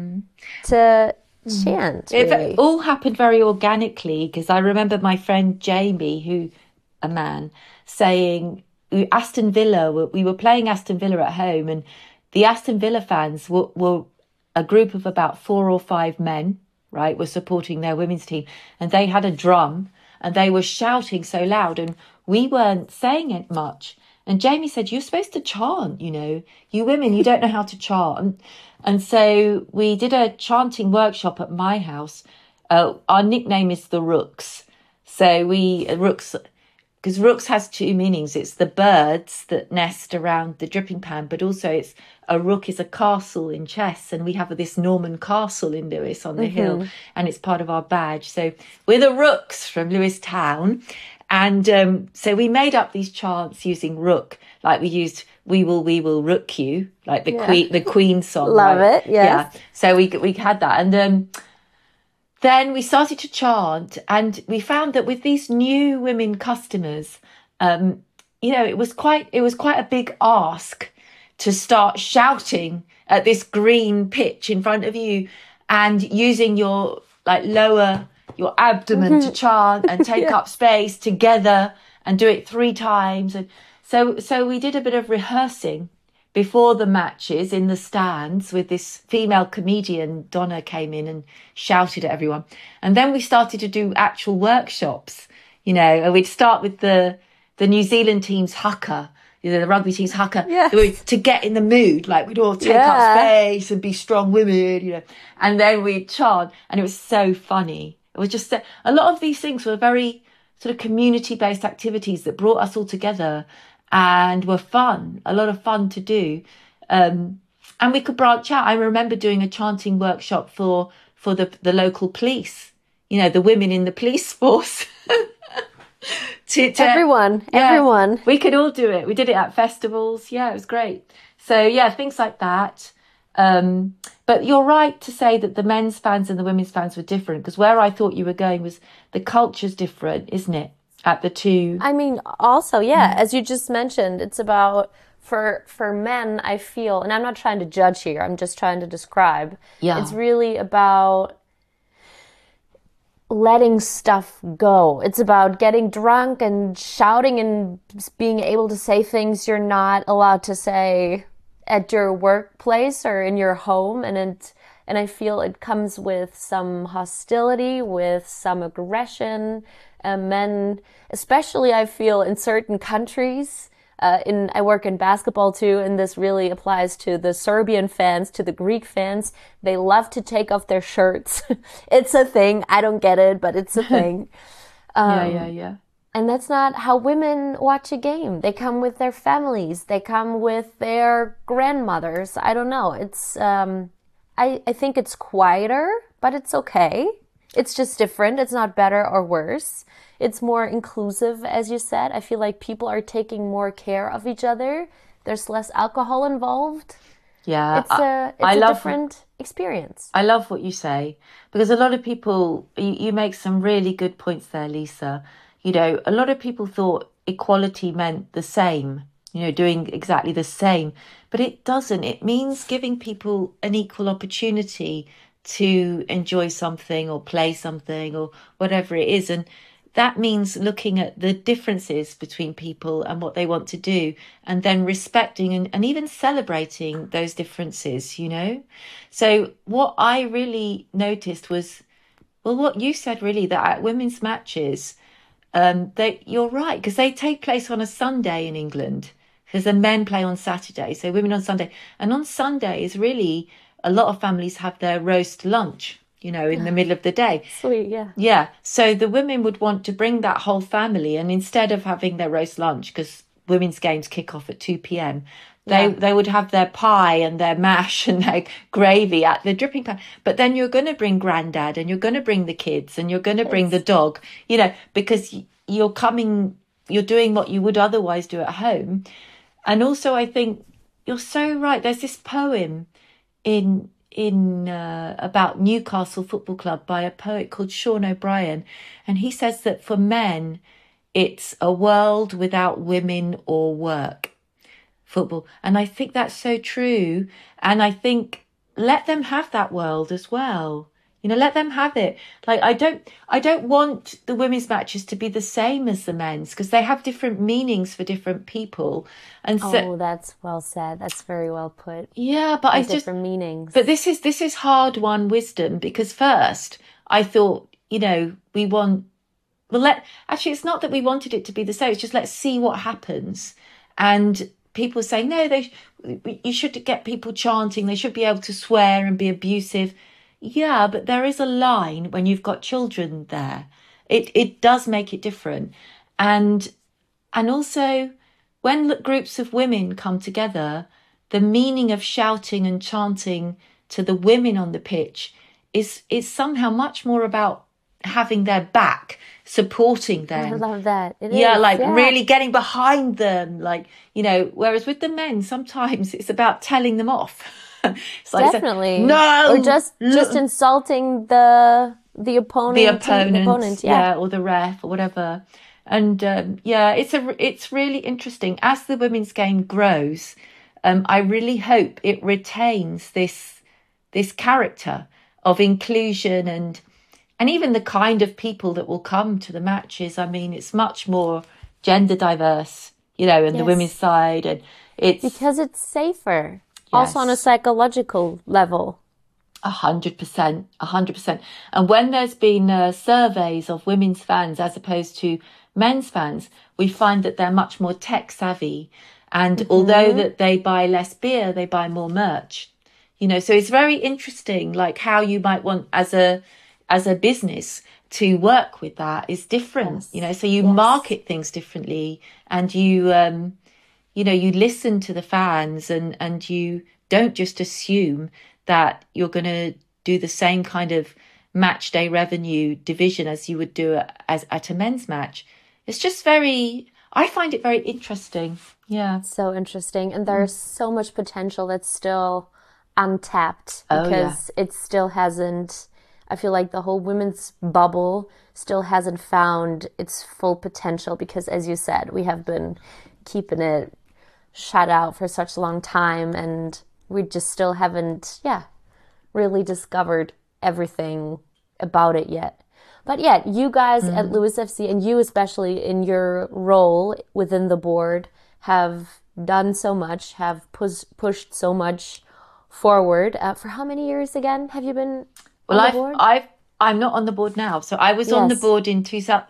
to chant. Really. It all happened very organically, because I remember my friend Jamie, a man, saying Aston Villa, we were playing Aston Villa at home, and the Aston Villa fans were a group of about 4 or 5 men, right, were supporting their women's team, and they had a drum and they were shouting so loud, and we weren't saying it much. And Jamie said, you're supposed to chant, you women, you don't know how to chant. And so we did a chanting workshop at my house. Our nickname is the Rooks. So Rooks, because Rooks has 2 meanings. It's the birds that nest around the dripping pan, but also a rook is a castle in chess, and we have this Norman castle in Lewes on the hill, and it's part of our badge. So we're the Rooks from Lewes Town. And so we made up these chants using rook, like we used "We will rook you," like the Queen song. Love it, yes. Yeah. So we had that, and then we started to chant, and we found that with these new women customers, it was quite a big ask to start shouting at this green pitch in front of you, and using your lower your abdomen to chant and take up space together and do it 3 times. And so we did a bit of rehearsing before the matches in the stands with this female comedian. Donna came in and shouted at everyone. And then we started to do actual workshops, and we'd start with the New Zealand team's haka, the rugby team's haka, to get in the mood. Like we'd all take up space and be strong women, and then we'd chant, and it was so funny. It was just a lot of these things were very sort of community-based activities that brought us all together and were fun, a lot of fun to do. And we could branch out. I remember doing a chanting workshop for the local police, the women in the police force. Everyone. We could all do it. We did it at festivals. Yeah, it was great. So, things like that. But you're right to say that the men's fans and the women's fans were different, because where I thought you were going was the culture's different, isn't it? At the two. I mean, also, as you just mentioned, it's about for men, I feel, and I'm not trying to judge here, I'm just trying to describe. Yeah. It's really about letting stuff go. It's about getting drunk and shouting and being able to say things you're not allowed to say at your workplace or in your home, and I feel it comes with some hostility, with some aggression. Men, especially I feel in certain countries, I work in basketball too, and this really applies to the Serbian fans, to the Greek fans. They love to take off their shirts. It's a thing. I don't get it, but it's a thing. Yeah. And that's not how women watch a game. They come with their families. They come with their grandmothers. I don't know. It's, I think it's quieter, but it's okay. It's just different. It's not better or worse. It's more inclusive, as you said. I feel like people are taking more care of each other. There's less alcohol involved. Yeah. It's a different experience. I love what you say, because a lot of people, you make some really good points there, Lisa. A lot of people thought equality meant the same, doing exactly the same, but it doesn't. It means giving people an equal opportunity to enjoy something or play something or whatever it is. And that means looking at the differences between people and what they want to do, and then respecting and even celebrating those differences, So what I really noticed was, what you said really, that at women's matches, you're right, because they take place on a Sunday in England, because the men play on Saturday, so women on Sunday. And on Sundays, really, a lot of families have their roast lunch in the middle of the day. Sweet, yeah. Yeah. So the women would want to bring that whole family, and instead of having their roast lunch, because women's games kick off at 2 p.m., they would have their pie and their mash and their gravy at the dripping pan. But then you're going to bring granddad, and you're going to bring the kids, and you're going to bring the dog, because you're doing what you would otherwise do at home. And also, I think you're so right. There's this poem in about Newcastle Football Club by a poet called Sean O'Brien, and he says that for men, it's a world without women or work. Football. And I think that's so true. And I think let them have that world as well. Let them have it. Like, I don't want the women's matches to be the same as the men's, because they have different meanings for different people. And so, that's well said. That's very well put. Yeah, but different meanings. But this is hard-won wisdom, because first I thought, we want. Actually, it's not that we wanted it to be the same. It's just let's see what happens. And people say, no, you should get people chanting. They should be able to swear and be abusive. Yeah, but there is a line when you've got children there. It does make it different. And also, when groups of women come together, the meaning of shouting and chanting to the women on the pitch is somehow much more about having their back, supporting them. I love that. Really getting behind them, whereas with the men, sometimes it's about telling them off. It's definitely. No, or just insulting the opponent, or the ref or whatever. And it's really interesting as the women's game grows. I really hope it retains this character of inclusion and even the kind of people that will come to the matches. I mean, it's much more gender diverse, in the women's side, and it's because it's safer. Also on a psychological level. 100%. And when there's been surveys of women's fans as opposed to men's fans, we find that they're much more tech savvy. And although that they buy less beer, they buy more merch. So it's very interesting, like how you might want as a business to work with that is different. So you market things differently, and you you listen to the fans, and you don't just assume that you're going to do the same kind of match day revenue division as you would do as at a men's match. It's just I find it very interesting. Yeah. So interesting. And there's so much potential that's still untapped because it still hasn't, I feel like the whole women's bubble still hasn't found its full potential because, as you said, we have been keeping it shut out for such a long time, and we just still haven't, really discovered everything about it yet. But yet, you guys at Lewes FC, and you especially in your role within the board, have done so much, have pushed so much forward. For how many years again have you been on the board? I'm not on the board now. So I was on the board in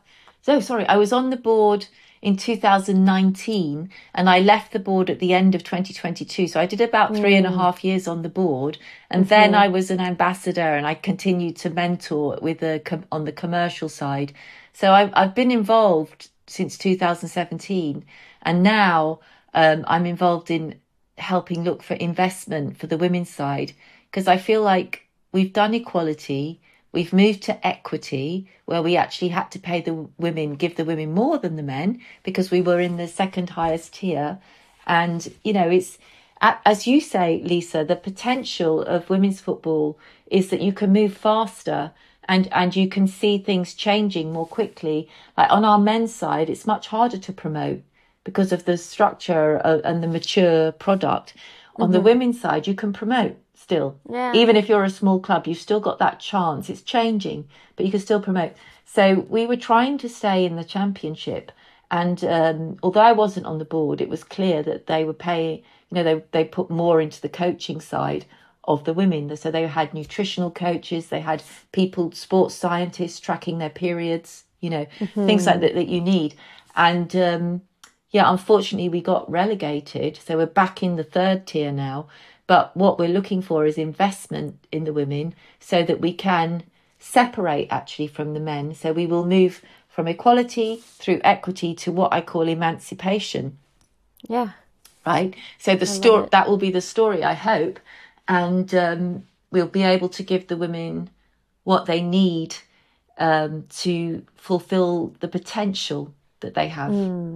I was on the board in 2019, and I left the board at the end of 2022. So I did about 3.5 years on the board, and then I was an ambassador, and I continued to mentor on the commercial side. So I've been involved since 2017, and now I'm involved in helping look for investment for the women's side, because I feel like we've done equality. We've moved to equity, where we actually had to give the women more than the men, because we were in the second highest tier. And, it's, as you say, Lisa, the potential of women's football is that you can move faster and you can see things changing more quickly. Like on our men's side, it's much harder to promote because of the structure and the mature product. On the women's side, you can promote. Still, even if you're a small club, you've still got that chance. It's changing, but you can still promote. So we were trying to stay in the championship, and although I wasn't on the board, it was clear that they were paying. They put more into the coaching side of the women. So they had nutritional coaches, they had sports scientists tracking their periods. Things like that you need. And unfortunately, we got relegated, so we're back in the third tier now. But what we're looking for is investment in the women so that we can separate actually from the men. So we will move from equality through equity to what I call emancipation. Yeah. Right. So the story, that will be the story, I hope. And we'll be able to give the women what they need to fulfill the potential that they have.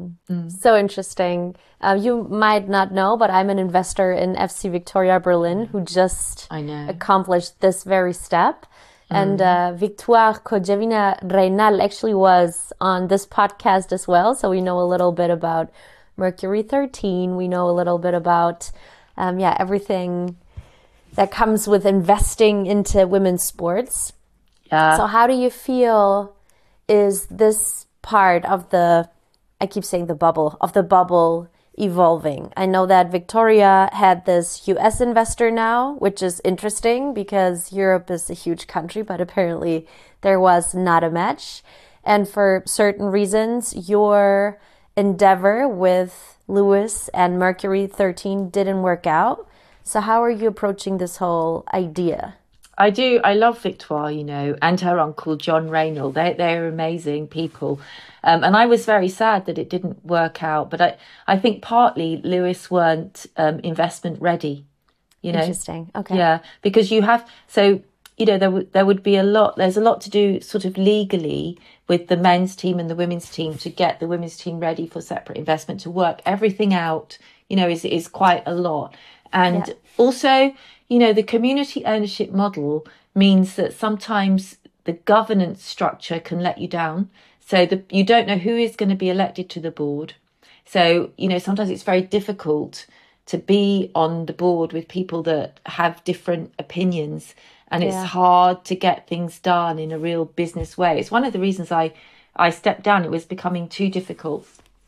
So interesting. You might not know, but I'm an investor in FC Victoria Berlin who just accomplished this very step. And Victoire Kojevina Reynal actually was on this podcast as well. So we know a little bit about Mercury 13. We know a little bit about, everything that comes with investing into women's sports. Yeah. So how do you feel is this part of I keep saying the bubble evolving? I know that Victoria had this US investor now, which is interesting because Europe is a huge country, but apparently there was not a match. And for certain reasons, your endeavor with Lewis and Mercury 13 didn't work out. So how are you approaching this whole idea? I do. I love Victoire, and her uncle, John Reynolds. They're amazing people. And I was very sad that it didn't work out. But I think partly Lewis weren't investment ready, Interesting. Okay. Yeah, because you have... So, there would be there's a lot to do sort of legally with the men's team and the women's team to get the women's team ready for separate investment, to work everything out, is quite a lot. And also... the community ownership model means that sometimes the governance structure can let you down. So you don't know who is going to be elected to the board. So, sometimes it's very difficult to be on the board with people that have different opinions. And it's hard to get things done in a real business way. It's one of the reasons I stepped down. It was becoming too difficult.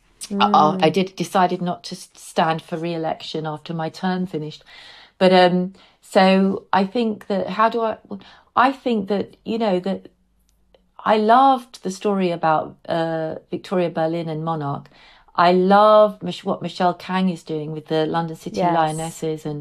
I decided not to stand for re-election after my term finished. But so I think that I think that, that I loved the story about Victoria Berlin and Monarch. I love what Michelle Kang is doing with the London City Lionesses and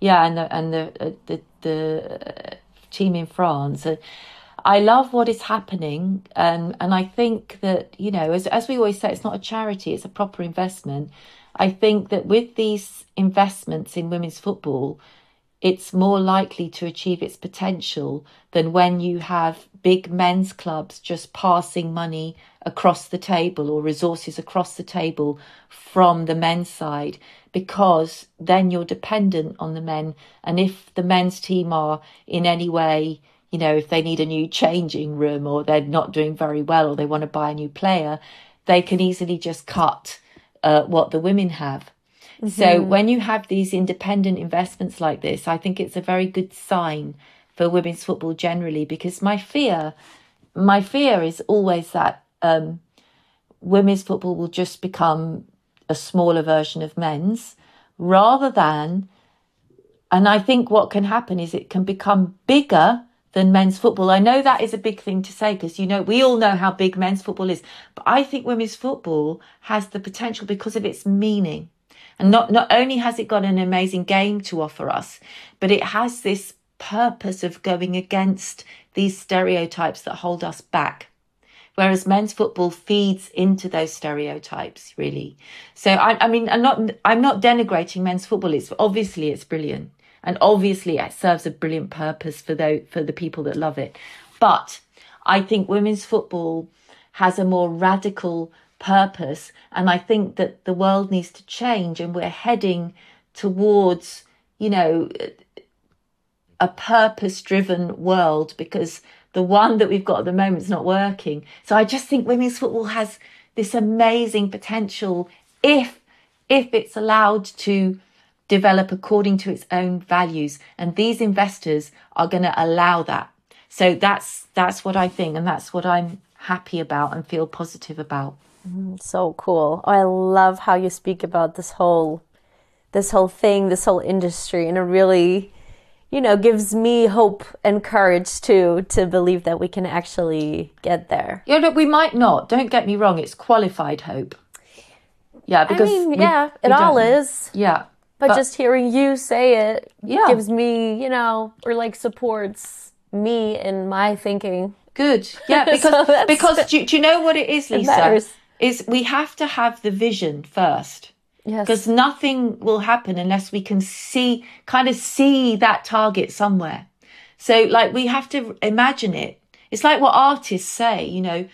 the team in France. I love what is happening. And I think that, as we always say, it's not a charity, it's a proper investment. I think that with these investments in women's football, it's more likely to achieve its potential than when you have big men's clubs just passing money across the table or resources across the table from the men's side, because then you're dependent on the men. And if the men's team are in any way, if they need a new changing room or they're not doing very well or they want to buy a new player, they can easily just cut what the women have. So when you have these independent investments like this, I think it's a very good sign for women's football generally, because my fear is always that women's football will just become a smaller version of men's rather than, and I think what can happen is it can become bigger than men's football. I know that is a big thing to say because, we all know how big men's football is, but I think women's football has the potential because of its meaning. And not only has it got an amazing game to offer us, but it has this purpose of going against these stereotypes that hold us back. Whereas men's football feeds into those stereotypes, really. So I'm not denigrating men's football. It's brilliant. And obviously it serves a brilliant purpose for the people that love it. But I think women's football has a more radical purpose, and I think that the world needs to change, and we're heading towards a purpose-driven world, because the one that we've got at the moment is not working. So I just think women's football has this amazing potential if it's allowed to develop according to its own values, and these investors are going to allow that. So that's what I think, and that's what I'm happy about and feel positive about. So cool. I love how you speak about this whole thing, this whole industry, and it really, gives me hope and courage to believe that we can actually get there. Yeah, look, we might not. Don't get me wrong. It's qualified hope. Yeah, because it all is. Yeah. But just hearing you say it Yeah. gives me, you know, or like supports me in my thinking. Good. Yeah, because do you know what it is, Lisa? matters. Is we have to have the vision first. Yes. Because nothing will happen unless we can see that target somewhere. So like we have to imagine it. It's like what artists say, you know,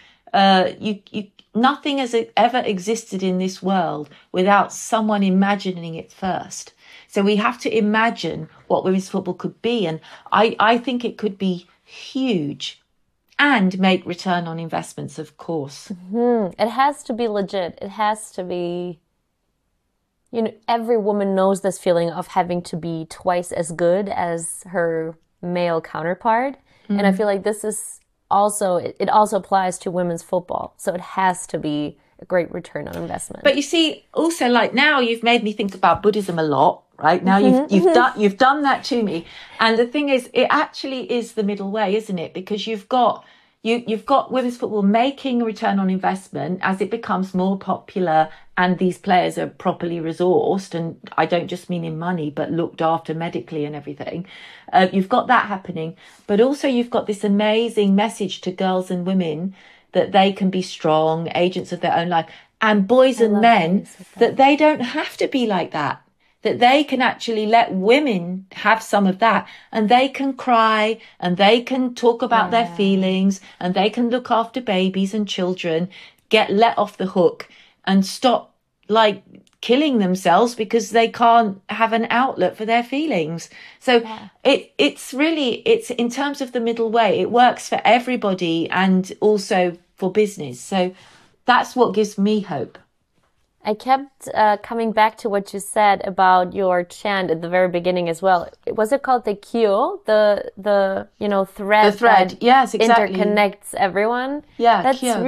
nothing has ever existed in this world without someone imagining it first. So we have to imagine what women's football could be. And I think it could be huge and make return on investments, of course. It has to be legit. It has to be, you know, every woman knows this feeling of having to be twice as good as her male counterpart. And I feel like this is also, it also applies to women's football. So it has to be a great return on investment. But you see, also like now you've made me think about Buddhism a lot, right? Now you've done that to me. And the thing is, it actually is the middle way, isn't it? Because you've got women's football making a return on investment as it becomes more popular and these players are properly resourced. And I don't just mean in money, but looked after medically and everything. You've got that happening. But also you've got this amazing message to girls and women that they can be strong, agents of their own life, and boys and men, that they don't have to be like that. That they can actually let women have some of that, and they can cry and they can talk about their feelings and they can look after babies and children, get let off the hook and stop like killing themselves because they can't have an outlet for their feelings. So it's in terms of the middle way, it works for everybody and also for business. So that's what gives me hope. I kept coming back to what you said about your chant at the very beginning as well. Was it called the Kyo? The you know, thread. The thread, yes, exactly. Interconnects everyone. Yeah, that's Kyo.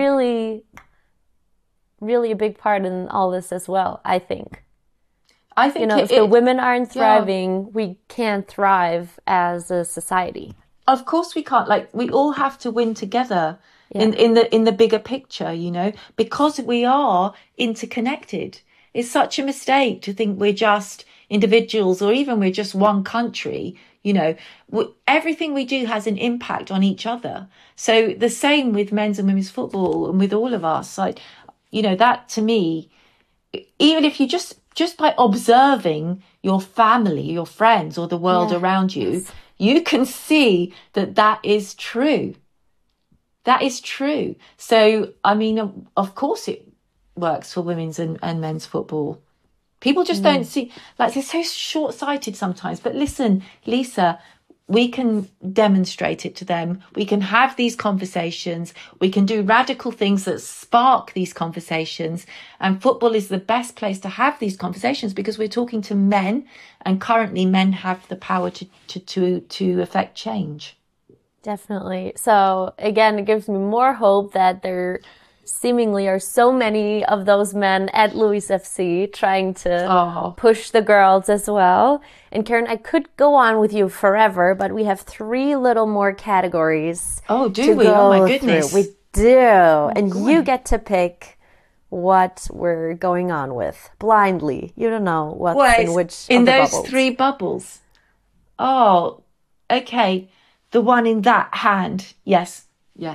really a big part in all this as well, I think. I think, you know, if the women aren't thriving, we can't thrive as a society. Of course we can't. Like, we all have to win together. In the bigger picture, you know, because we are interconnected. It's such a mistake to think we're just individuals or even we're just one country. You know, everything we do has an impact on each other. So the same with men's and women's football and with all of us. Like, you know, that to me, even if you just by observing your family, your friends or the world around you, you can see that is true. That is true. So, I mean, of course it works for women's and men's football. People just don't see, like, they're so short-sighted sometimes. But listen, Lisa, we can demonstrate it to them. We can have these conversations. We can do radical things that spark these conversations. And football is the best place to have these conversations because we're talking to men, and currently men have the power to affect change. Definitely. So again, it gives me more hope that there seemingly are so many of those men at Lewes FC trying to push the girls as well. And Karen, I could go on with you forever, but we have 3 little more categories. Oh, do we? Oh my goodness. Through. We do. And you get to pick what we're going on with blindly. You don't know what's in which in of the those bubbles. 3 bubbles. Oh, okay. The one in that hand. Yes.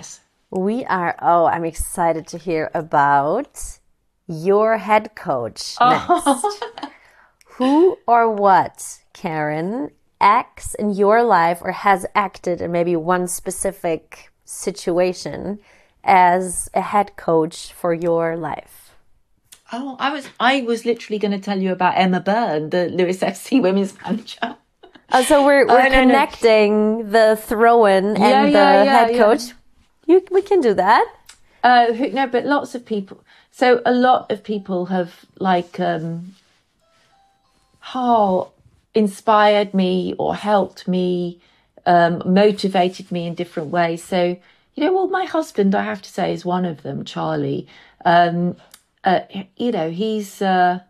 I'm excited to hear about your head coach next. Who or what, Karen, acts in your life or has acted in maybe one specific situation as a head coach for your life? Oh, I was literally going to tell you about Emma Byrne, the Lewes FC women's manager. Oh, so we're connecting the throw-in and the head coach. We can do that. No, but lots of people. So a lot of people have inspired me or helped me, motivated me in different ways. So, you know, well, my husband, I have to say, is one of them, Charlie. You know, he's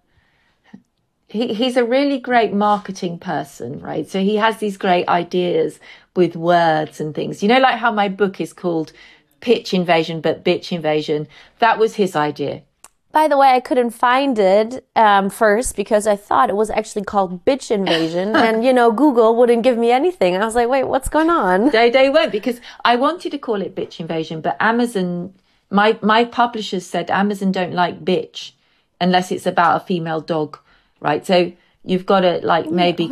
a really great marketing person, right? So he has these great ideas with words and things. You know, like how my book is called Pitch Invasion, but Bitch Invasion. That was his idea. by the way, I couldn't find it first because I thought it was actually called Bitch Invasion. And, Google wouldn't give me anything. I was like, wait, what's going on? They won't, because I wanted to call it Bitch Invasion, but Amazon, my publishers said Amazon don't like bitch unless it's about a female dog, right? So you've got to maybe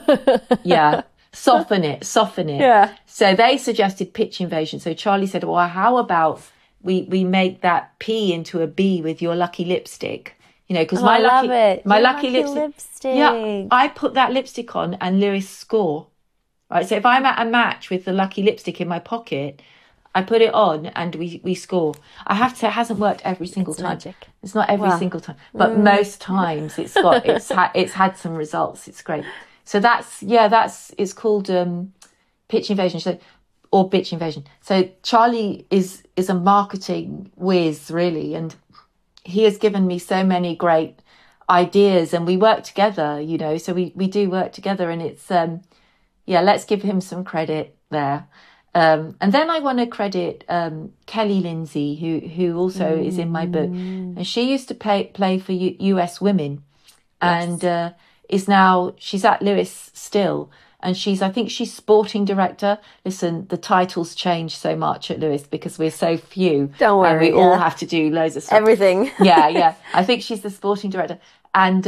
soften it. Yeah. So they suggested Pitch Invasion. So Charlie said, well, how about we make that P into a B with your lucky lipstick? Because my lucky lipstick. Yeah, I put that lipstick on and Lewis score. Right. So if I'm at a match with the lucky lipstick in my pocket, I put it on and we score. I have to say, it hasn't worked every single time. Magic. It's not every single time, but most times it's had some results. It's great. So it's called Pitch Invasion, or Bitch Invasion. So Charlie is a marketing whiz, really, and he has given me so many great ideas, and we work together, so we do work together, and it's let's give him some credit there. And then I want to credit Kelly Lindsay, who also is in my book, and she used to play for US Women, and she's at Lewis still, and I think she's sporting director. Listen, the titles change so much at Lewis because we're so few. Don't worry, and we all have to do loads of stuff. Everything. Yeah. I think she's the sporting director, and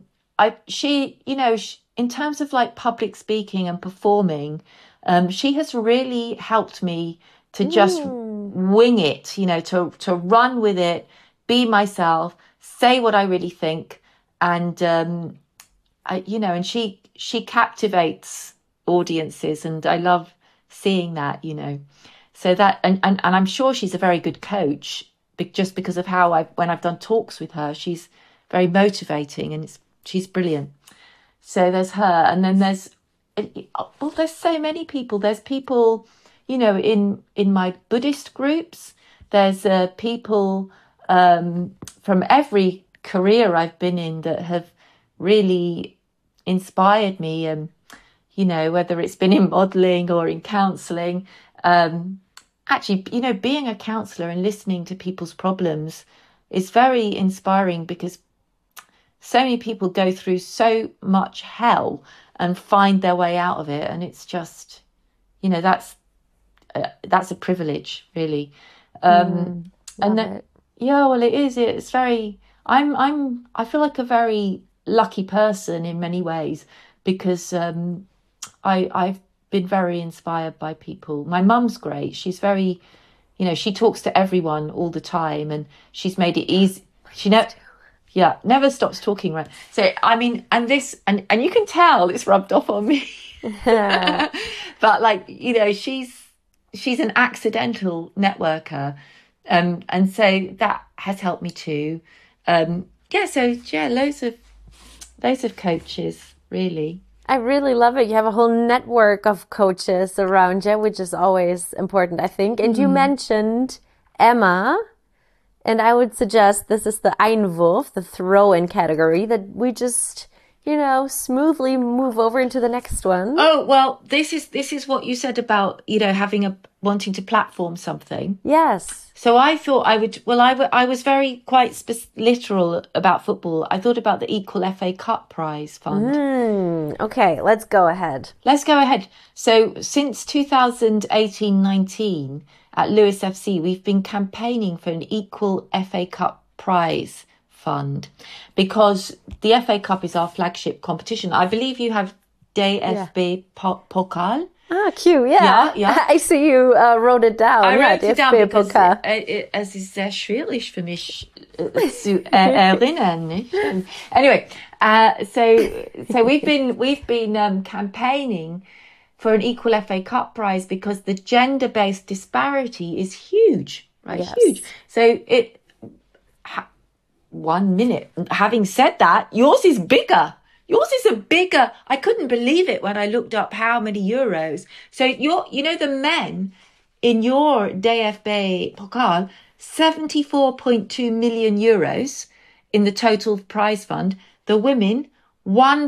in terms of public speaking and performing, she has really helped me to just wing it, to run with it, be myself, say what I really think, and and she captivates audiences, and I love seeing that, So that, and I'm sure she's a very good coach, just because of how when I've done talks with her, she's very motivating, and she's brilliant. So there's her, and then there's so many people. There's people, in my Buddhist groups. There's people from every career I've been in that have really inspired me, whether it's been in modelling or in counselling. Actually, being a counsellor and listening to people's problems is very inspiring, because so many people go through so much hell and find their way out of it, and it's just, that's a privilege, really. And then, well, it is. It's very. I feel like a very lucky person in many ways, because I've been very inspired by people. My mum's great. She's very, she talks to everyone all the time, and she's made it easy. She never stops talking, right? So and you can tell it's rubbed off on me. But she's an accidental networker, and so that has helped me too. Loads of coaches, really. I really love it. You have a whole network of coaches around you, which is always important, I think. And you mentioned Emma, and I would suggest this is the Einwurf, the throw-in category, that we just, smoothly move over into the next one. Oh, well, this is what you said about, wanting to platform something. Yes. So I thought I was very quite literal about football. I thought about the Equal FA Cup Prize Fund. Okay, let's go ahead. So since 2018-19 at Lewis FC, we've been campaigning for an Equal FA Cup Prize Fund, because the FA Cup is our flagship competition. I believe you have DFB Pokal. Ah, cute, yeah. I see you wrote it down. I wrote it down because es ist sehr schwierig für mich zu erinnern. Nicht? Anyway, so we've been campaigning for an Equal FA Cup prize, because the gender-based disparity is huge, right? Yes. Huge. So 1 minute. Having said that, yours is bigger. I couldn't believe it when I looked up how many euros. So the men in your DFB Pokal, 74.2 million euros in the total prize fund. The women,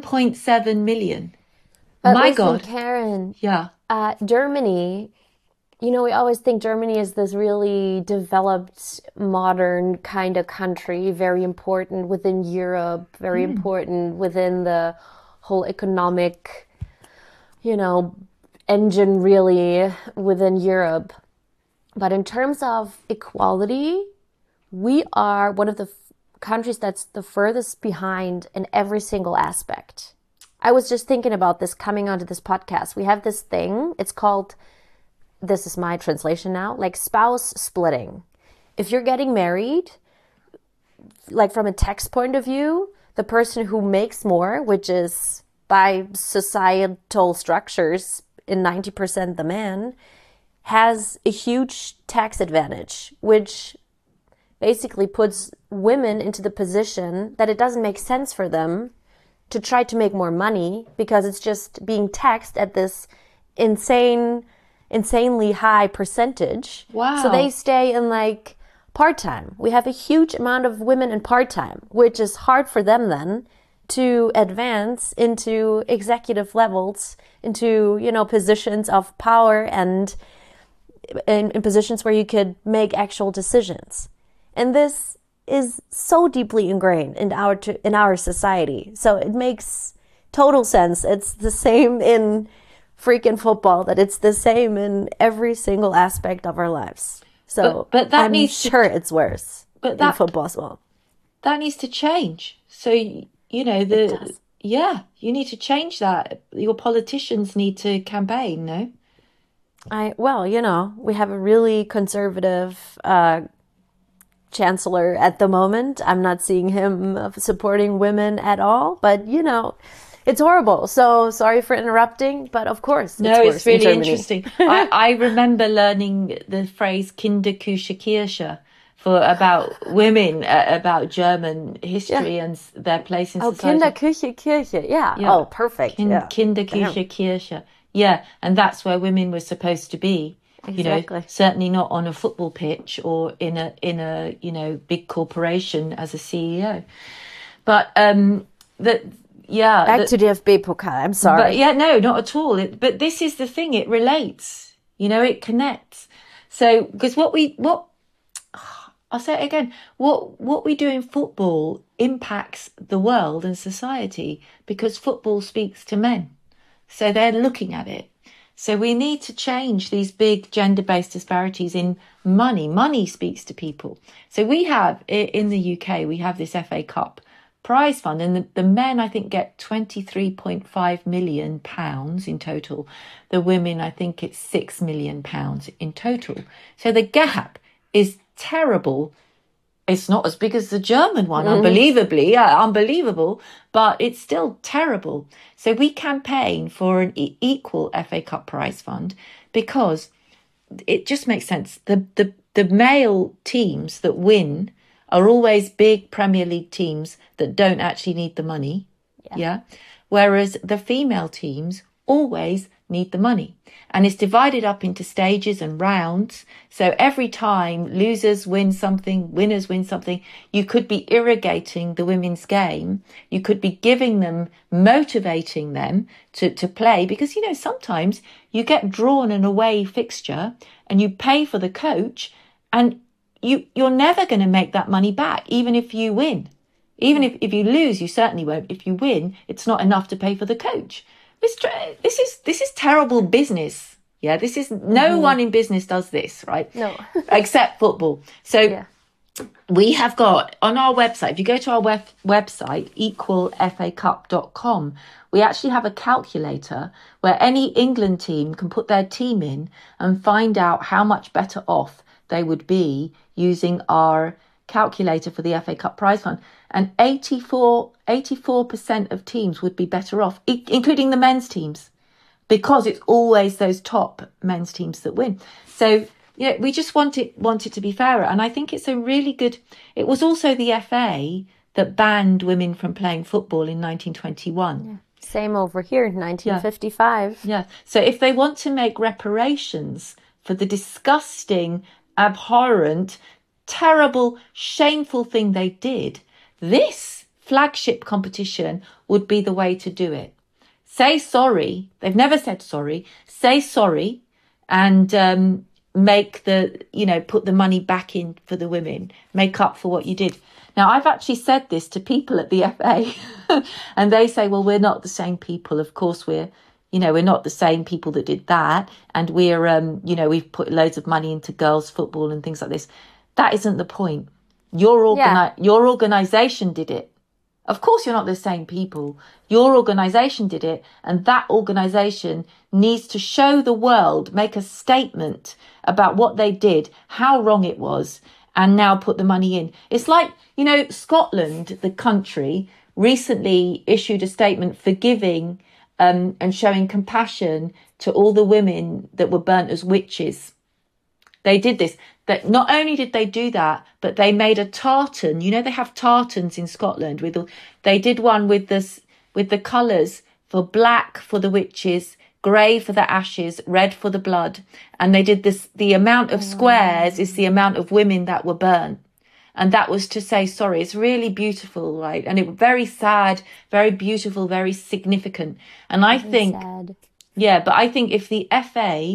1.7 million. But My listen, God. Karen. Yeah. Germany You know, we always think Germany is this really developed, modern kind of country, very important within Europe, very important within the whole economic, you know, engine really within Europe. But in terms of equality, we are one of the countries that's the furthest behind in every single aspect. I was just thinking about this coming onto this podcast. We have this thing, it's called, this is my translation now, like spouse splitting. If you're getting married, like from a tax point of view, the person who makes more, which is by societal structures in 90% the man, has a huge tax advantage, which basically puts women into the position that it doesn't make sense for them to try to make more money because it's just being taxed at this insanely high percentage. Wow. So they stay in like part-time. We have a huge amount of women in part-time, which is hard for them then to advance into executive levels, into, you know, positions of power and in positions where you could make actual decisions. And this is so deeply ingrained in our society. So it makes total sense. It's the same in freaking football, that it's the same in every single aspect of our lives. So but that I'm needs sure it's worse in football as well. That needs to change. So, you know, you need to change that. Your politicians need to campaign, no? Well, you know, we have a really conservative chancellor at the moment. I'm not seeing him supporting women at all, but you know, it's horrible. So sorry for interrupting, but of course, it's really interesting. I remember learning the phrase Kinderküche about women, about German history and their place in society. Kinderküche, Kirche, yeah. Oh, perfect. Kinderküche. Yeah, and that's where women were supposed to be. Exactly. You know, certainly not on a football pitch or in a you know, big corporation as a CEO. But back to the DFB Pokal. I'm sorry. But yeah, no, not at all. But this is the thing. It relates. You know, it connects. So because I'll say it again. What we do in football impacts the world and society because football speaks to men. So they're looking at it. So we need to change these big gender-based disparities in money. Money speaks to people. So we have, in the UK, we have this FA Cup prize fund, and the men, I think, get £23.5 million in total. The women, I think it's £6 million in total. So the gap is terrible. It's not as big as the German one, unbelievable, but it's still terrible. So we campaign for an equal FA Cup prize fund because it just makes sense. The male teams that win are always big Premier League teams that don't actually need the money. Yeah. Whereas the female teams always need the money. And it's divided up into stages and rounds. So every time losers win something, winners win something, you could be irrigating the women's game. You could be giving them, motivating them to play. Because, you know, sometimes you get drawn an away fixture and you pay for the coach and you're never going to make that money back, even if you win. Even if you lose, you certainly won't. If you win, it's not enough to pay for the coach. This is terrible business. Yeah, this is no one in business does this, right? No, except football. So we have got on our website. If you go to our website, equalfacup.com, we actually have a calculator where any England team can put their team in and find out how much better off they would be using our calculator for the FA Cup prize fund. And 84% of teams would be better off, including the men's teams, because it's always those top men's teams that win. So, yeah, we just want it to be fairer. And I think it's a really good, it was also the FA that banned women from playing football in 1921. Yeah. Same over here in 1955. Yeah. So if they want to make reparations for the disgusting, abhorrent, terrible, shameful thing they did, this flagship competition would be the way to do it. Say sorry. They've never said sorry. Say sorry and make put the money back in for the women, make up for what you did. Now, I've actually said this to people at the FA and they say, well, we're not the same people. Of course, we're not the same people that did that. And we've put loads of money into girls' football and things like this. That isn't the point. Your organisation did it. Of course, you're not the same people. Your organisation did it. And that organisation needs to show the world, make a statement about what they did, how wrong it was, and now put the money in. It's like, Scotland, the country, recently issued a statement forgiving and showing compassion to all the women that were burnt as witches. They did this. That not only did they do that, but they made a tartan. They have tartans in Scotland. They did one with the colours for black for the witches, grey for the ashes, red for the blood. And they did this. The amount of squares is the amount of women that were burnt. And that was to say sorry. It's really beautiful, right? And it was very sad, very beautiful, very significant. And I think, sad. Yeah, but I think if the FA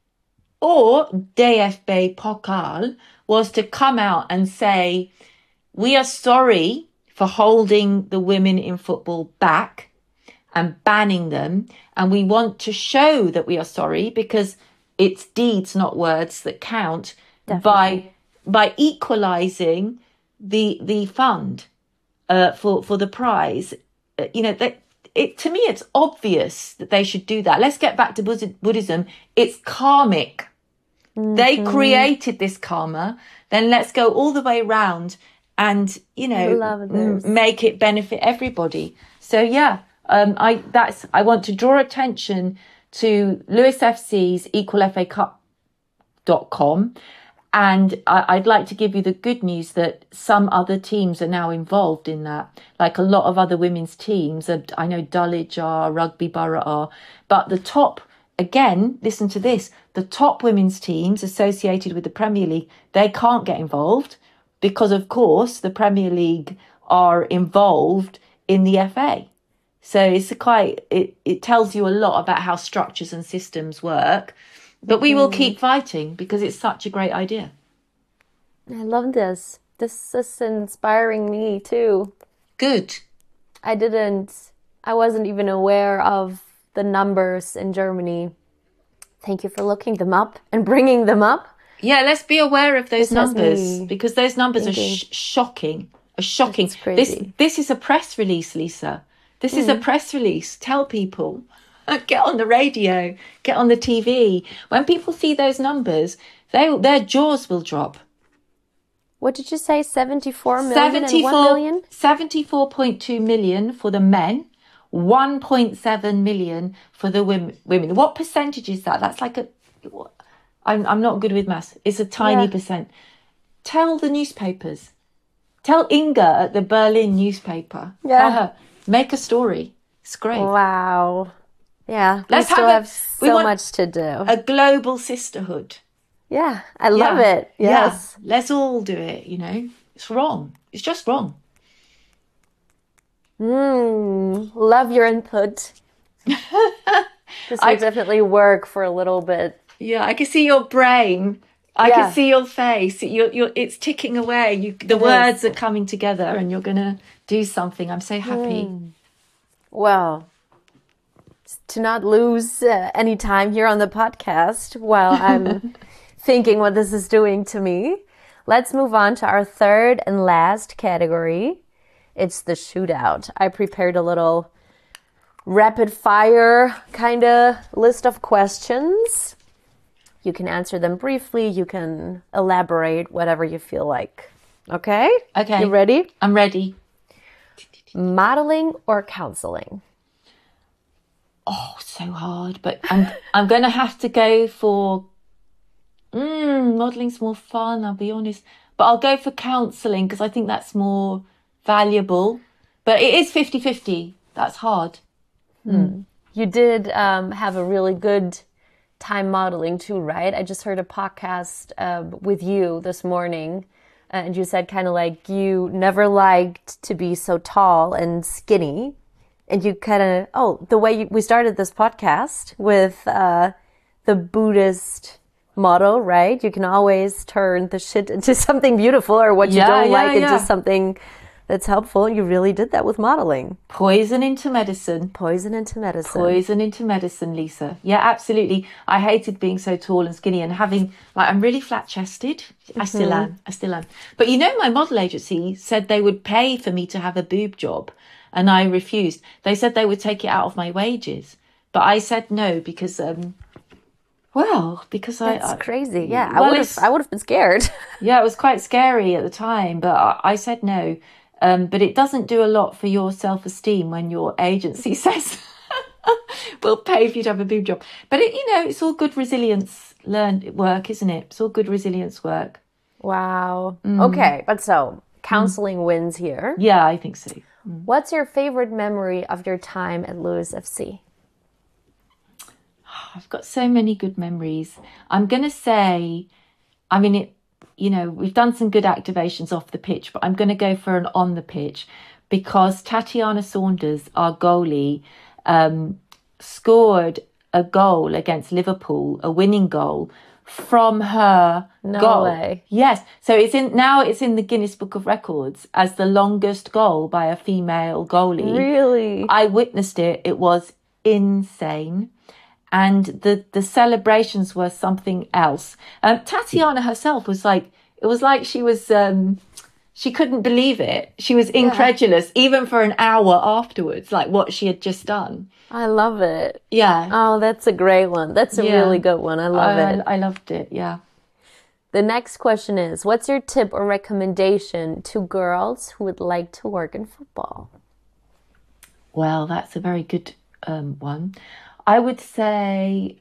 or DFB Pokal was to come out and say, we are sorry for holding the women in football back and banning them. And we want to show that we are sorry because it's deeds, not words, that count. Definitely. By equalising the fund for the prize. To me, it's obvious that they should do that. Let's get back to Buddhism. It's karmic. Mm-hmm. They created this karma. Then let's go all the way around and, make it benefit everybody. So, yeah, I want to draw attention to Lewes FC's equalfacup.com. And I'd like to give you the good news that some other teams are now involved in that. Like a lot of other women's teams. I know Dulwich are, Rugby Borough are. But the top, again, listen to this. The top women's teams associated with the Premier League, they can't get involved because, of course, the Premier League are involved in the FA. So it tells you a lot about how structures and systems work. But we will keep fighting because it's such a great idea. I love this. This is inspiring me too. Good. I wasn't even aware of the numbers in Germany. Thank you for looking them up and bringing them up. Yeah, let's be aware of those numbers because those numbers are shocking. Shocking. It's crazy. This is a press release, Lisa. This is a press release. Tell people. Get on the radio, get on the TV. When people see those numbers, their jaws will drop. What did you say? 74 million and 1 million? 74.2 million for the men, 1.7 million for the women. What percentage is that? That's like I'm not good with maths. It's a tiny percent. Tell the newspapers. Tell Inga at the Berlin newspaper. Yeah. Tell her. Make a story. It's great. Wow. Yeah, we still have so much to do. A global sisterhood. Yeah, I love it. Yes. Yeah. Let's all do it, It's wrong. It's just wrong. Love your input. This will definitely work for a little bit. Yeah, I can see your brain. I can see your face. It's ticking away. The words are coming together and you're going to do something. I'm so happy. Well, to not lose any time here on the podcast while I'm thinking what this is doing to me, let's move on to our third and last category. It's the shootout. I prepared a little rapid fire kind of list of questions. You can answer them briefly. You can elaborate, whatever you feel like. Okay? Okay. You ready? I'm ready. Modeling or counseling? Oh, so hard. But I'm going to have to go for... modeling's more fun, I'll be honest. But I'll go for counselling because I think that's more valuable. But it is 50-50. That's hard. You did have a really good time modeling too, right? I just heard a podcast with you this morning, and you said kind of like you never liked to be so tall and skinny, and you kind of the way we started this podcast with the Buddhist motto, right? You can always turn the shit into something beautiful, or what you don't like into something that's helpful. You really did that with modeling. Poison into medicine. Poison into medicine. Poison into medicine, Lisa. Yeah, absolutely. I hated being so tall and skinny and having, like, I'm really flat-chested. I still am. But you know, my model agency said they would pay for me to have a boob job, and I refused. They said they would take it out of my wages. But I said no because, because That's crazy. Yeah, I would have been scared. Yeah, it was quite scary at the time, but I said no. But it doesn't do a lot for your self-esteem when your agency says we'll pay for you to have a boob job. But it's all good resilience work, isn't it? It's all good resilience work. Wow. Okay, but so counseling wins here. Yeah, I think so. What's your favorite memory of your time at Lewes FC? I've got so many good memories. I'm going to say, we've done some good activations off the pitch, but I'm going to go for an on the pitch because Tatiana Saunders, our goalie, scored a goal against Liverpool, a winning goal from her goal. Way. Yes. So it's in the Guinness Book of Records as the longest goal by a female goalie. Really? I witnessed it. It was insane. And the celebrations were something else. Tatiana herself was like, it was like she was, she couldn't believe it. She was incredulous, even for an hour afterwards, like what she had just done. I love it. Yeah. Oh, that's a great one. That's a really good one. I love it. I loved it, yeah. The next question is, what's your tip or recommendation to girls who would like to work in football? Well, that's a very good one. I would say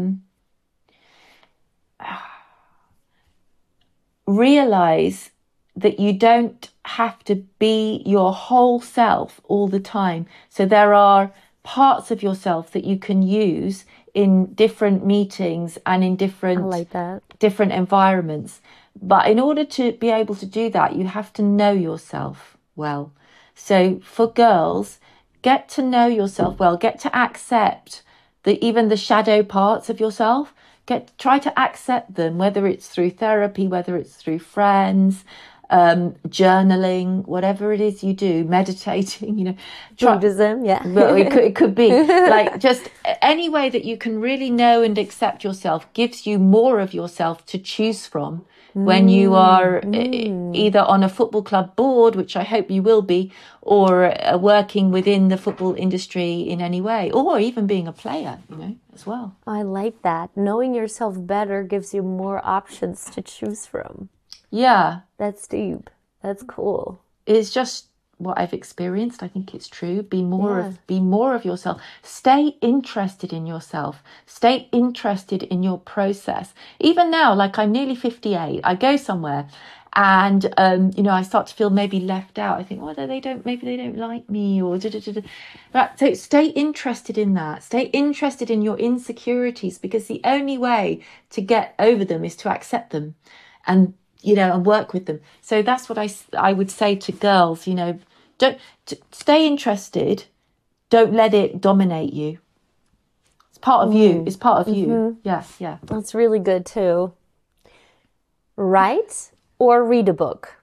realize that you don't have to be your whole self all the time. So there are parts of yourself that you can use in different meetings and in different environments. But in order to be able to do that, you have to know yourself well. So for girls, get to know yourself well, get to accept even the shadow parts of yourself. Try to accept them, whether it's through therapy, whether it's through friends, journaling, whatever it is you do, meditating, Buddhism, yeah. Well, it could be like just any way that you can really know and accept yourself gives you more of yourself to choose from when you are either on a football club board, which I hope you will be, or working within the football industry in any way, or even being a player, as well. I like that. Knowing yourself better gives you more options to choose from. Yeah. That's deep. That's cool. It's just what I've experienced. I think it's true. Be more of yourself. Stay interested in yourself. Stay interested in your process. Even now, like I'm nearly 58, I go somewhere and, I start to feel maybe left out. I think, maybe they don't like me or Right. So stay interested in that. Stay interested in your insecurities, because the only way to get over them is to accept them and work with them. So that's what I would say to girls, stay interested. Don't let it dominate you. It's part of you. It's part of you. Yeah. That's really good too. Write or read a book?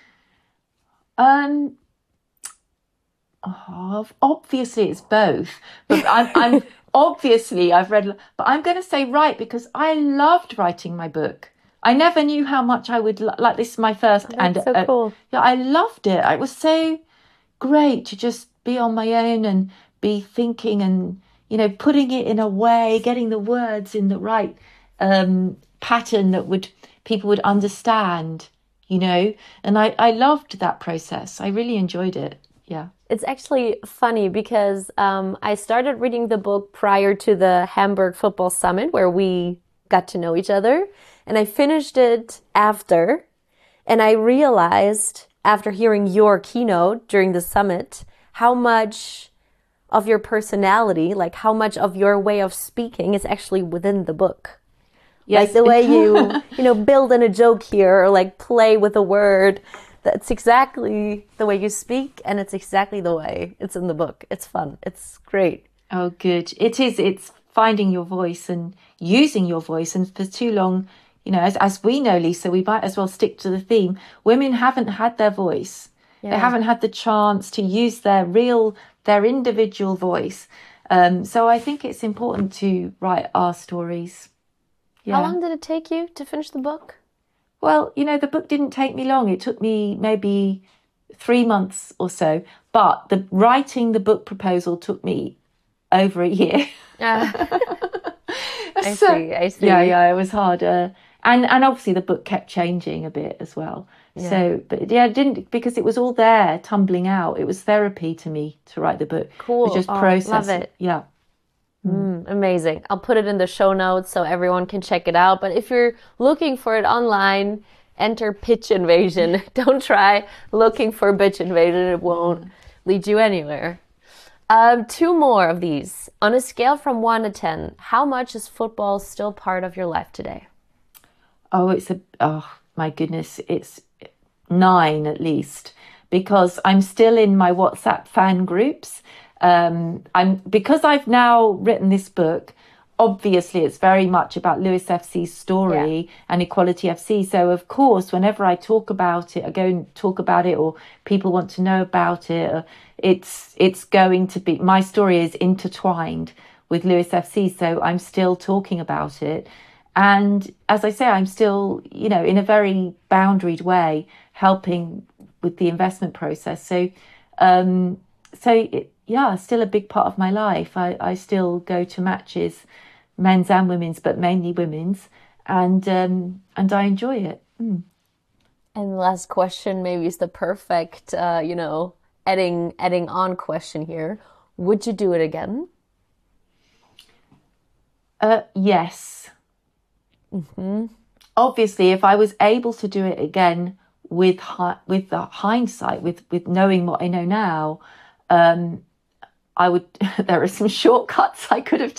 Obviously it's both, but I'm obviously I've read, but I'm going to say write, because I loved writing my book. I never knew how much I would like. This is my first. That's so cool. Yeah, I loved it. It was so great to just be on my own and be thinking and, putting it in a way, getting the words in the right pattern that people would understand, and I loved that process. I really enjoyed it. Yeah. It's actually funny because I started reading the book prior to the Hamburg Football Summit, where we got to know each other. And I finished it after, and I realized after hearing your keynote during the summit, how much of your personality, like how much of your way of speaking is actually within the book. Yes. Like the way you, build in a joke here or like play with a word. That's exactly the way you speak, and it's exactly the way it's in the book. It's fun. It's great. Oh, good. It is. It's finding your voice and, using your voice. And for too long, you know, as we know, Lisa, we might as well stick to the theme. Women haven't had their voice. Yeah. They haven't had the chance to use their individual voice. So I think it's important to write our stories. Yeah. How long did it take you to finish the book? Well, you know, the book didn't take me long. It took me maybe 3 months or so. But writing the book proposal took me over a year. I see. Yeah, it was harder. And obviously the book kept changing a bit as well. Yeah. So, but yeah, it didn't, because it was all there tumbling out. It was therapy to me to write the book. Cool. Just process. Love it. Yeah. Amazing. I'll put it in the show notes so everyone can check it out. But if you're looking for it online, enter Pitch Invasion. Don't try looking for Bitch Invasion. It won't lead you anywhere. 2 more of these. On a scale from 1 to 10, how much is football still part of your life today? Oh, my goodness. It's 9 at least, because I'm still in my WhatsApp fan groups. Because I've now written this book, obviously it's very much about Lewes FC's story and Equality FC. So of course, whenever I talk about it, I go and talk about it, or people want to know about it, it's going to be, my story is intertwined with Lewes FC. So I'm still talking about it. And as I say, I'm still, you know, in a very boundaried way, helping with the investment process. So, still a big part of my life. I still go to matches, men's and women's, but mainly women's, and I enjoy it. And the last question maybe is the perfect, adding on question here. Would you do it again? Yes. Mm-hmm. Obviously, if I was able to do it again with the hindsight, with knowing what I know now, I would. There are some shortcuts I could have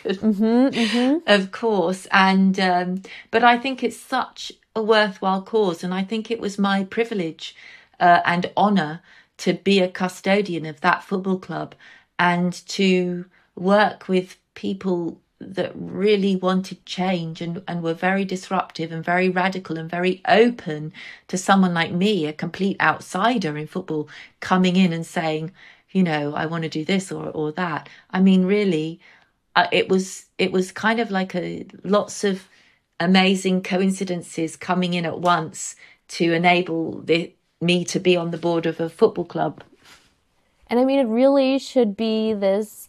taken, of course, and but I think it's such a worthwhile cause, and I think it was my privilege and honour to be a custodian of that football club and to work with people that really wanted change and were very disruptive and very radical and very open to someone like me, a complete outsider in football, coming in and saying, you know, I want to do this or that. I mean, really, it was kind of like lots of amazing coincidences coming in at once to enable me to be on the board of a football club. And I mean, it really should be this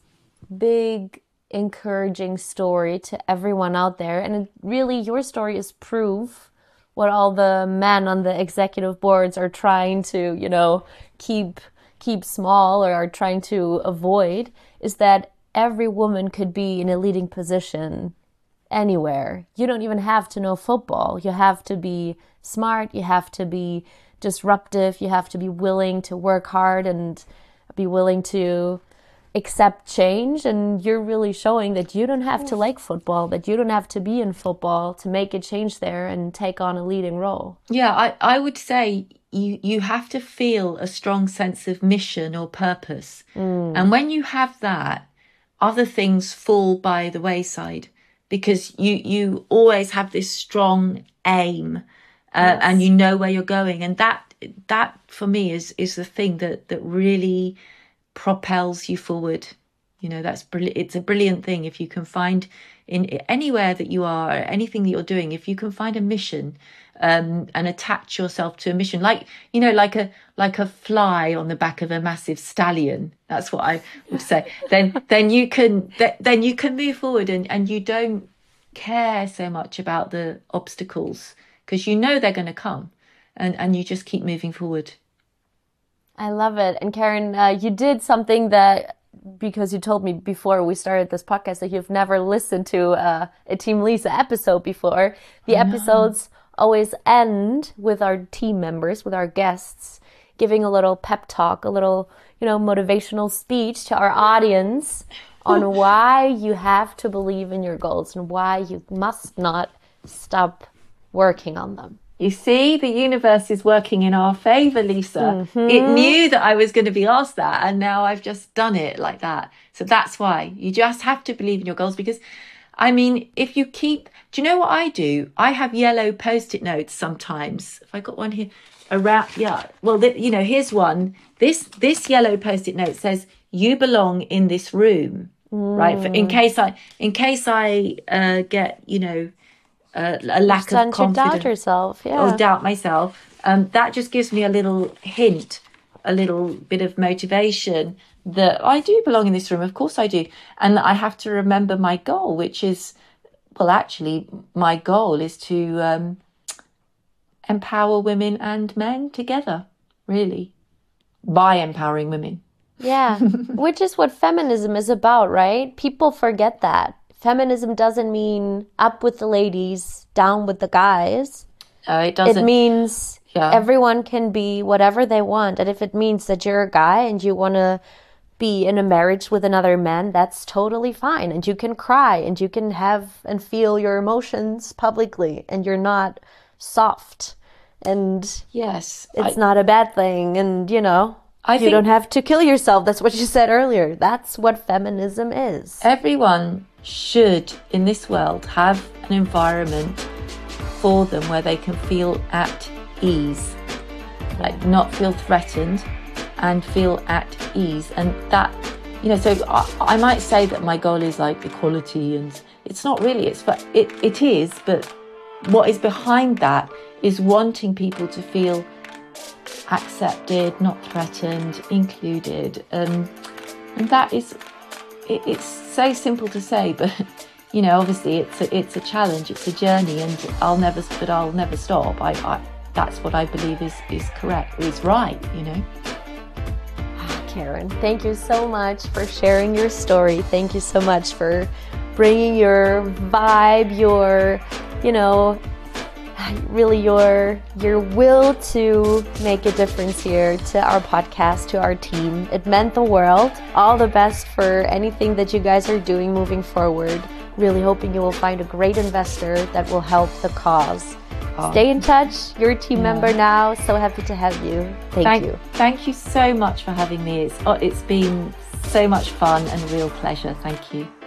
big, encouraging story to everyone out there. And really, your story is proof what all the men on the executive boards are trying to, you know, keep small or are trying to avoid, is that every woman could be in a leading position anywhere. You don't even have to know football. You have to be smart. You have to be disruptive. You have to be willing to work hard and be willing to accept change. And you're really showing that you don't have to like football, that you don't have to be in football to make a change there and take on a leading role. Yeah, I would say you have to feel a strong sense of mission or purpose. And when you have that, other things fall by the wayside, because you always have this strong aim and you know where you're going. And that for me is the thing that really propels you forward. You know, that's brilliant. It's a brilliant thing if you can find in anywhere that you are, anything that you're doing, if you can find a mission and attach yourself to a mission, like, you know, like a fly on the back of a massive stallion. That's what I would say. Then you can move forward and you don't care so much about the obstacles, because you know they're going to come, and you just keep moving forward. I love it. And Karen, you did something that, because you told me before we started this podcast that you've never listened to a Team Lisa episode before. The episodes always end with our team members, with our guests, giving a little pep talk, a little, you know, motivational speech to our audience on why you have to believe in your goals and why you must not stop working on them. You see, the universe is working in our favour, Lisa. It knew that I was going to be asked that, and now I've just done it like that. So that's why you just have to believe in your goals, because I mean, if you keep, do you know what I do? I have yellow Post-it notes sometimes. If I got one here around, yeah. Well, here's one. This yellow Post-it note says, "You belong in this room," right? In case I get, a lack of confidence, doubt yourself, or doubt myself. That just gives me a little hint, a little bit of motivation that I do belong in this room. Of course I do. And I have to remember my goal, which is, well, actually, my goal is to empower women and men together, really, by empowering women. Yeah, which is what feminism is about, right? People forget that. Feminism doesn't mean up with the ladies, down with the guys. It doesn't. It means everyone can be whatever they want. And if it means that you're a guy and you want to be in a marriage with another man, that's totally fine. And you can cry and you can have and feel your emotions publicly, and you're not soft. And yes, it's not a bad thing. And, you don't have to kill yourself. That's what you said earlier. That's what feminism is. Everyone should, in this world, have an environment for them where they can feel at ease, like not feel threatened and feel at ease. And that, so I might say that my goal is like equality, and it's not really, it is, but what is behind that is wanting people to feel accepted, not threatened, included. And that is, it's so simple to say, but obviously it's a challenge, it's a journey, and I'll never stop. That's what I believe is correct, is right, Karen, thank you so much for sharing your story. Thank you so much for bringing your vibe, your, really your will to make a difference here to our podcast, to our team. It meant the world. All the best for anything that you guys are doing moving forward. Really hoping you will find a great investor that will help the cause. Stay in touch. You're a team member now. So happy to have you. Thank you. Thank you so much for having me. It's been so much fun and a real pleasure. Thank you.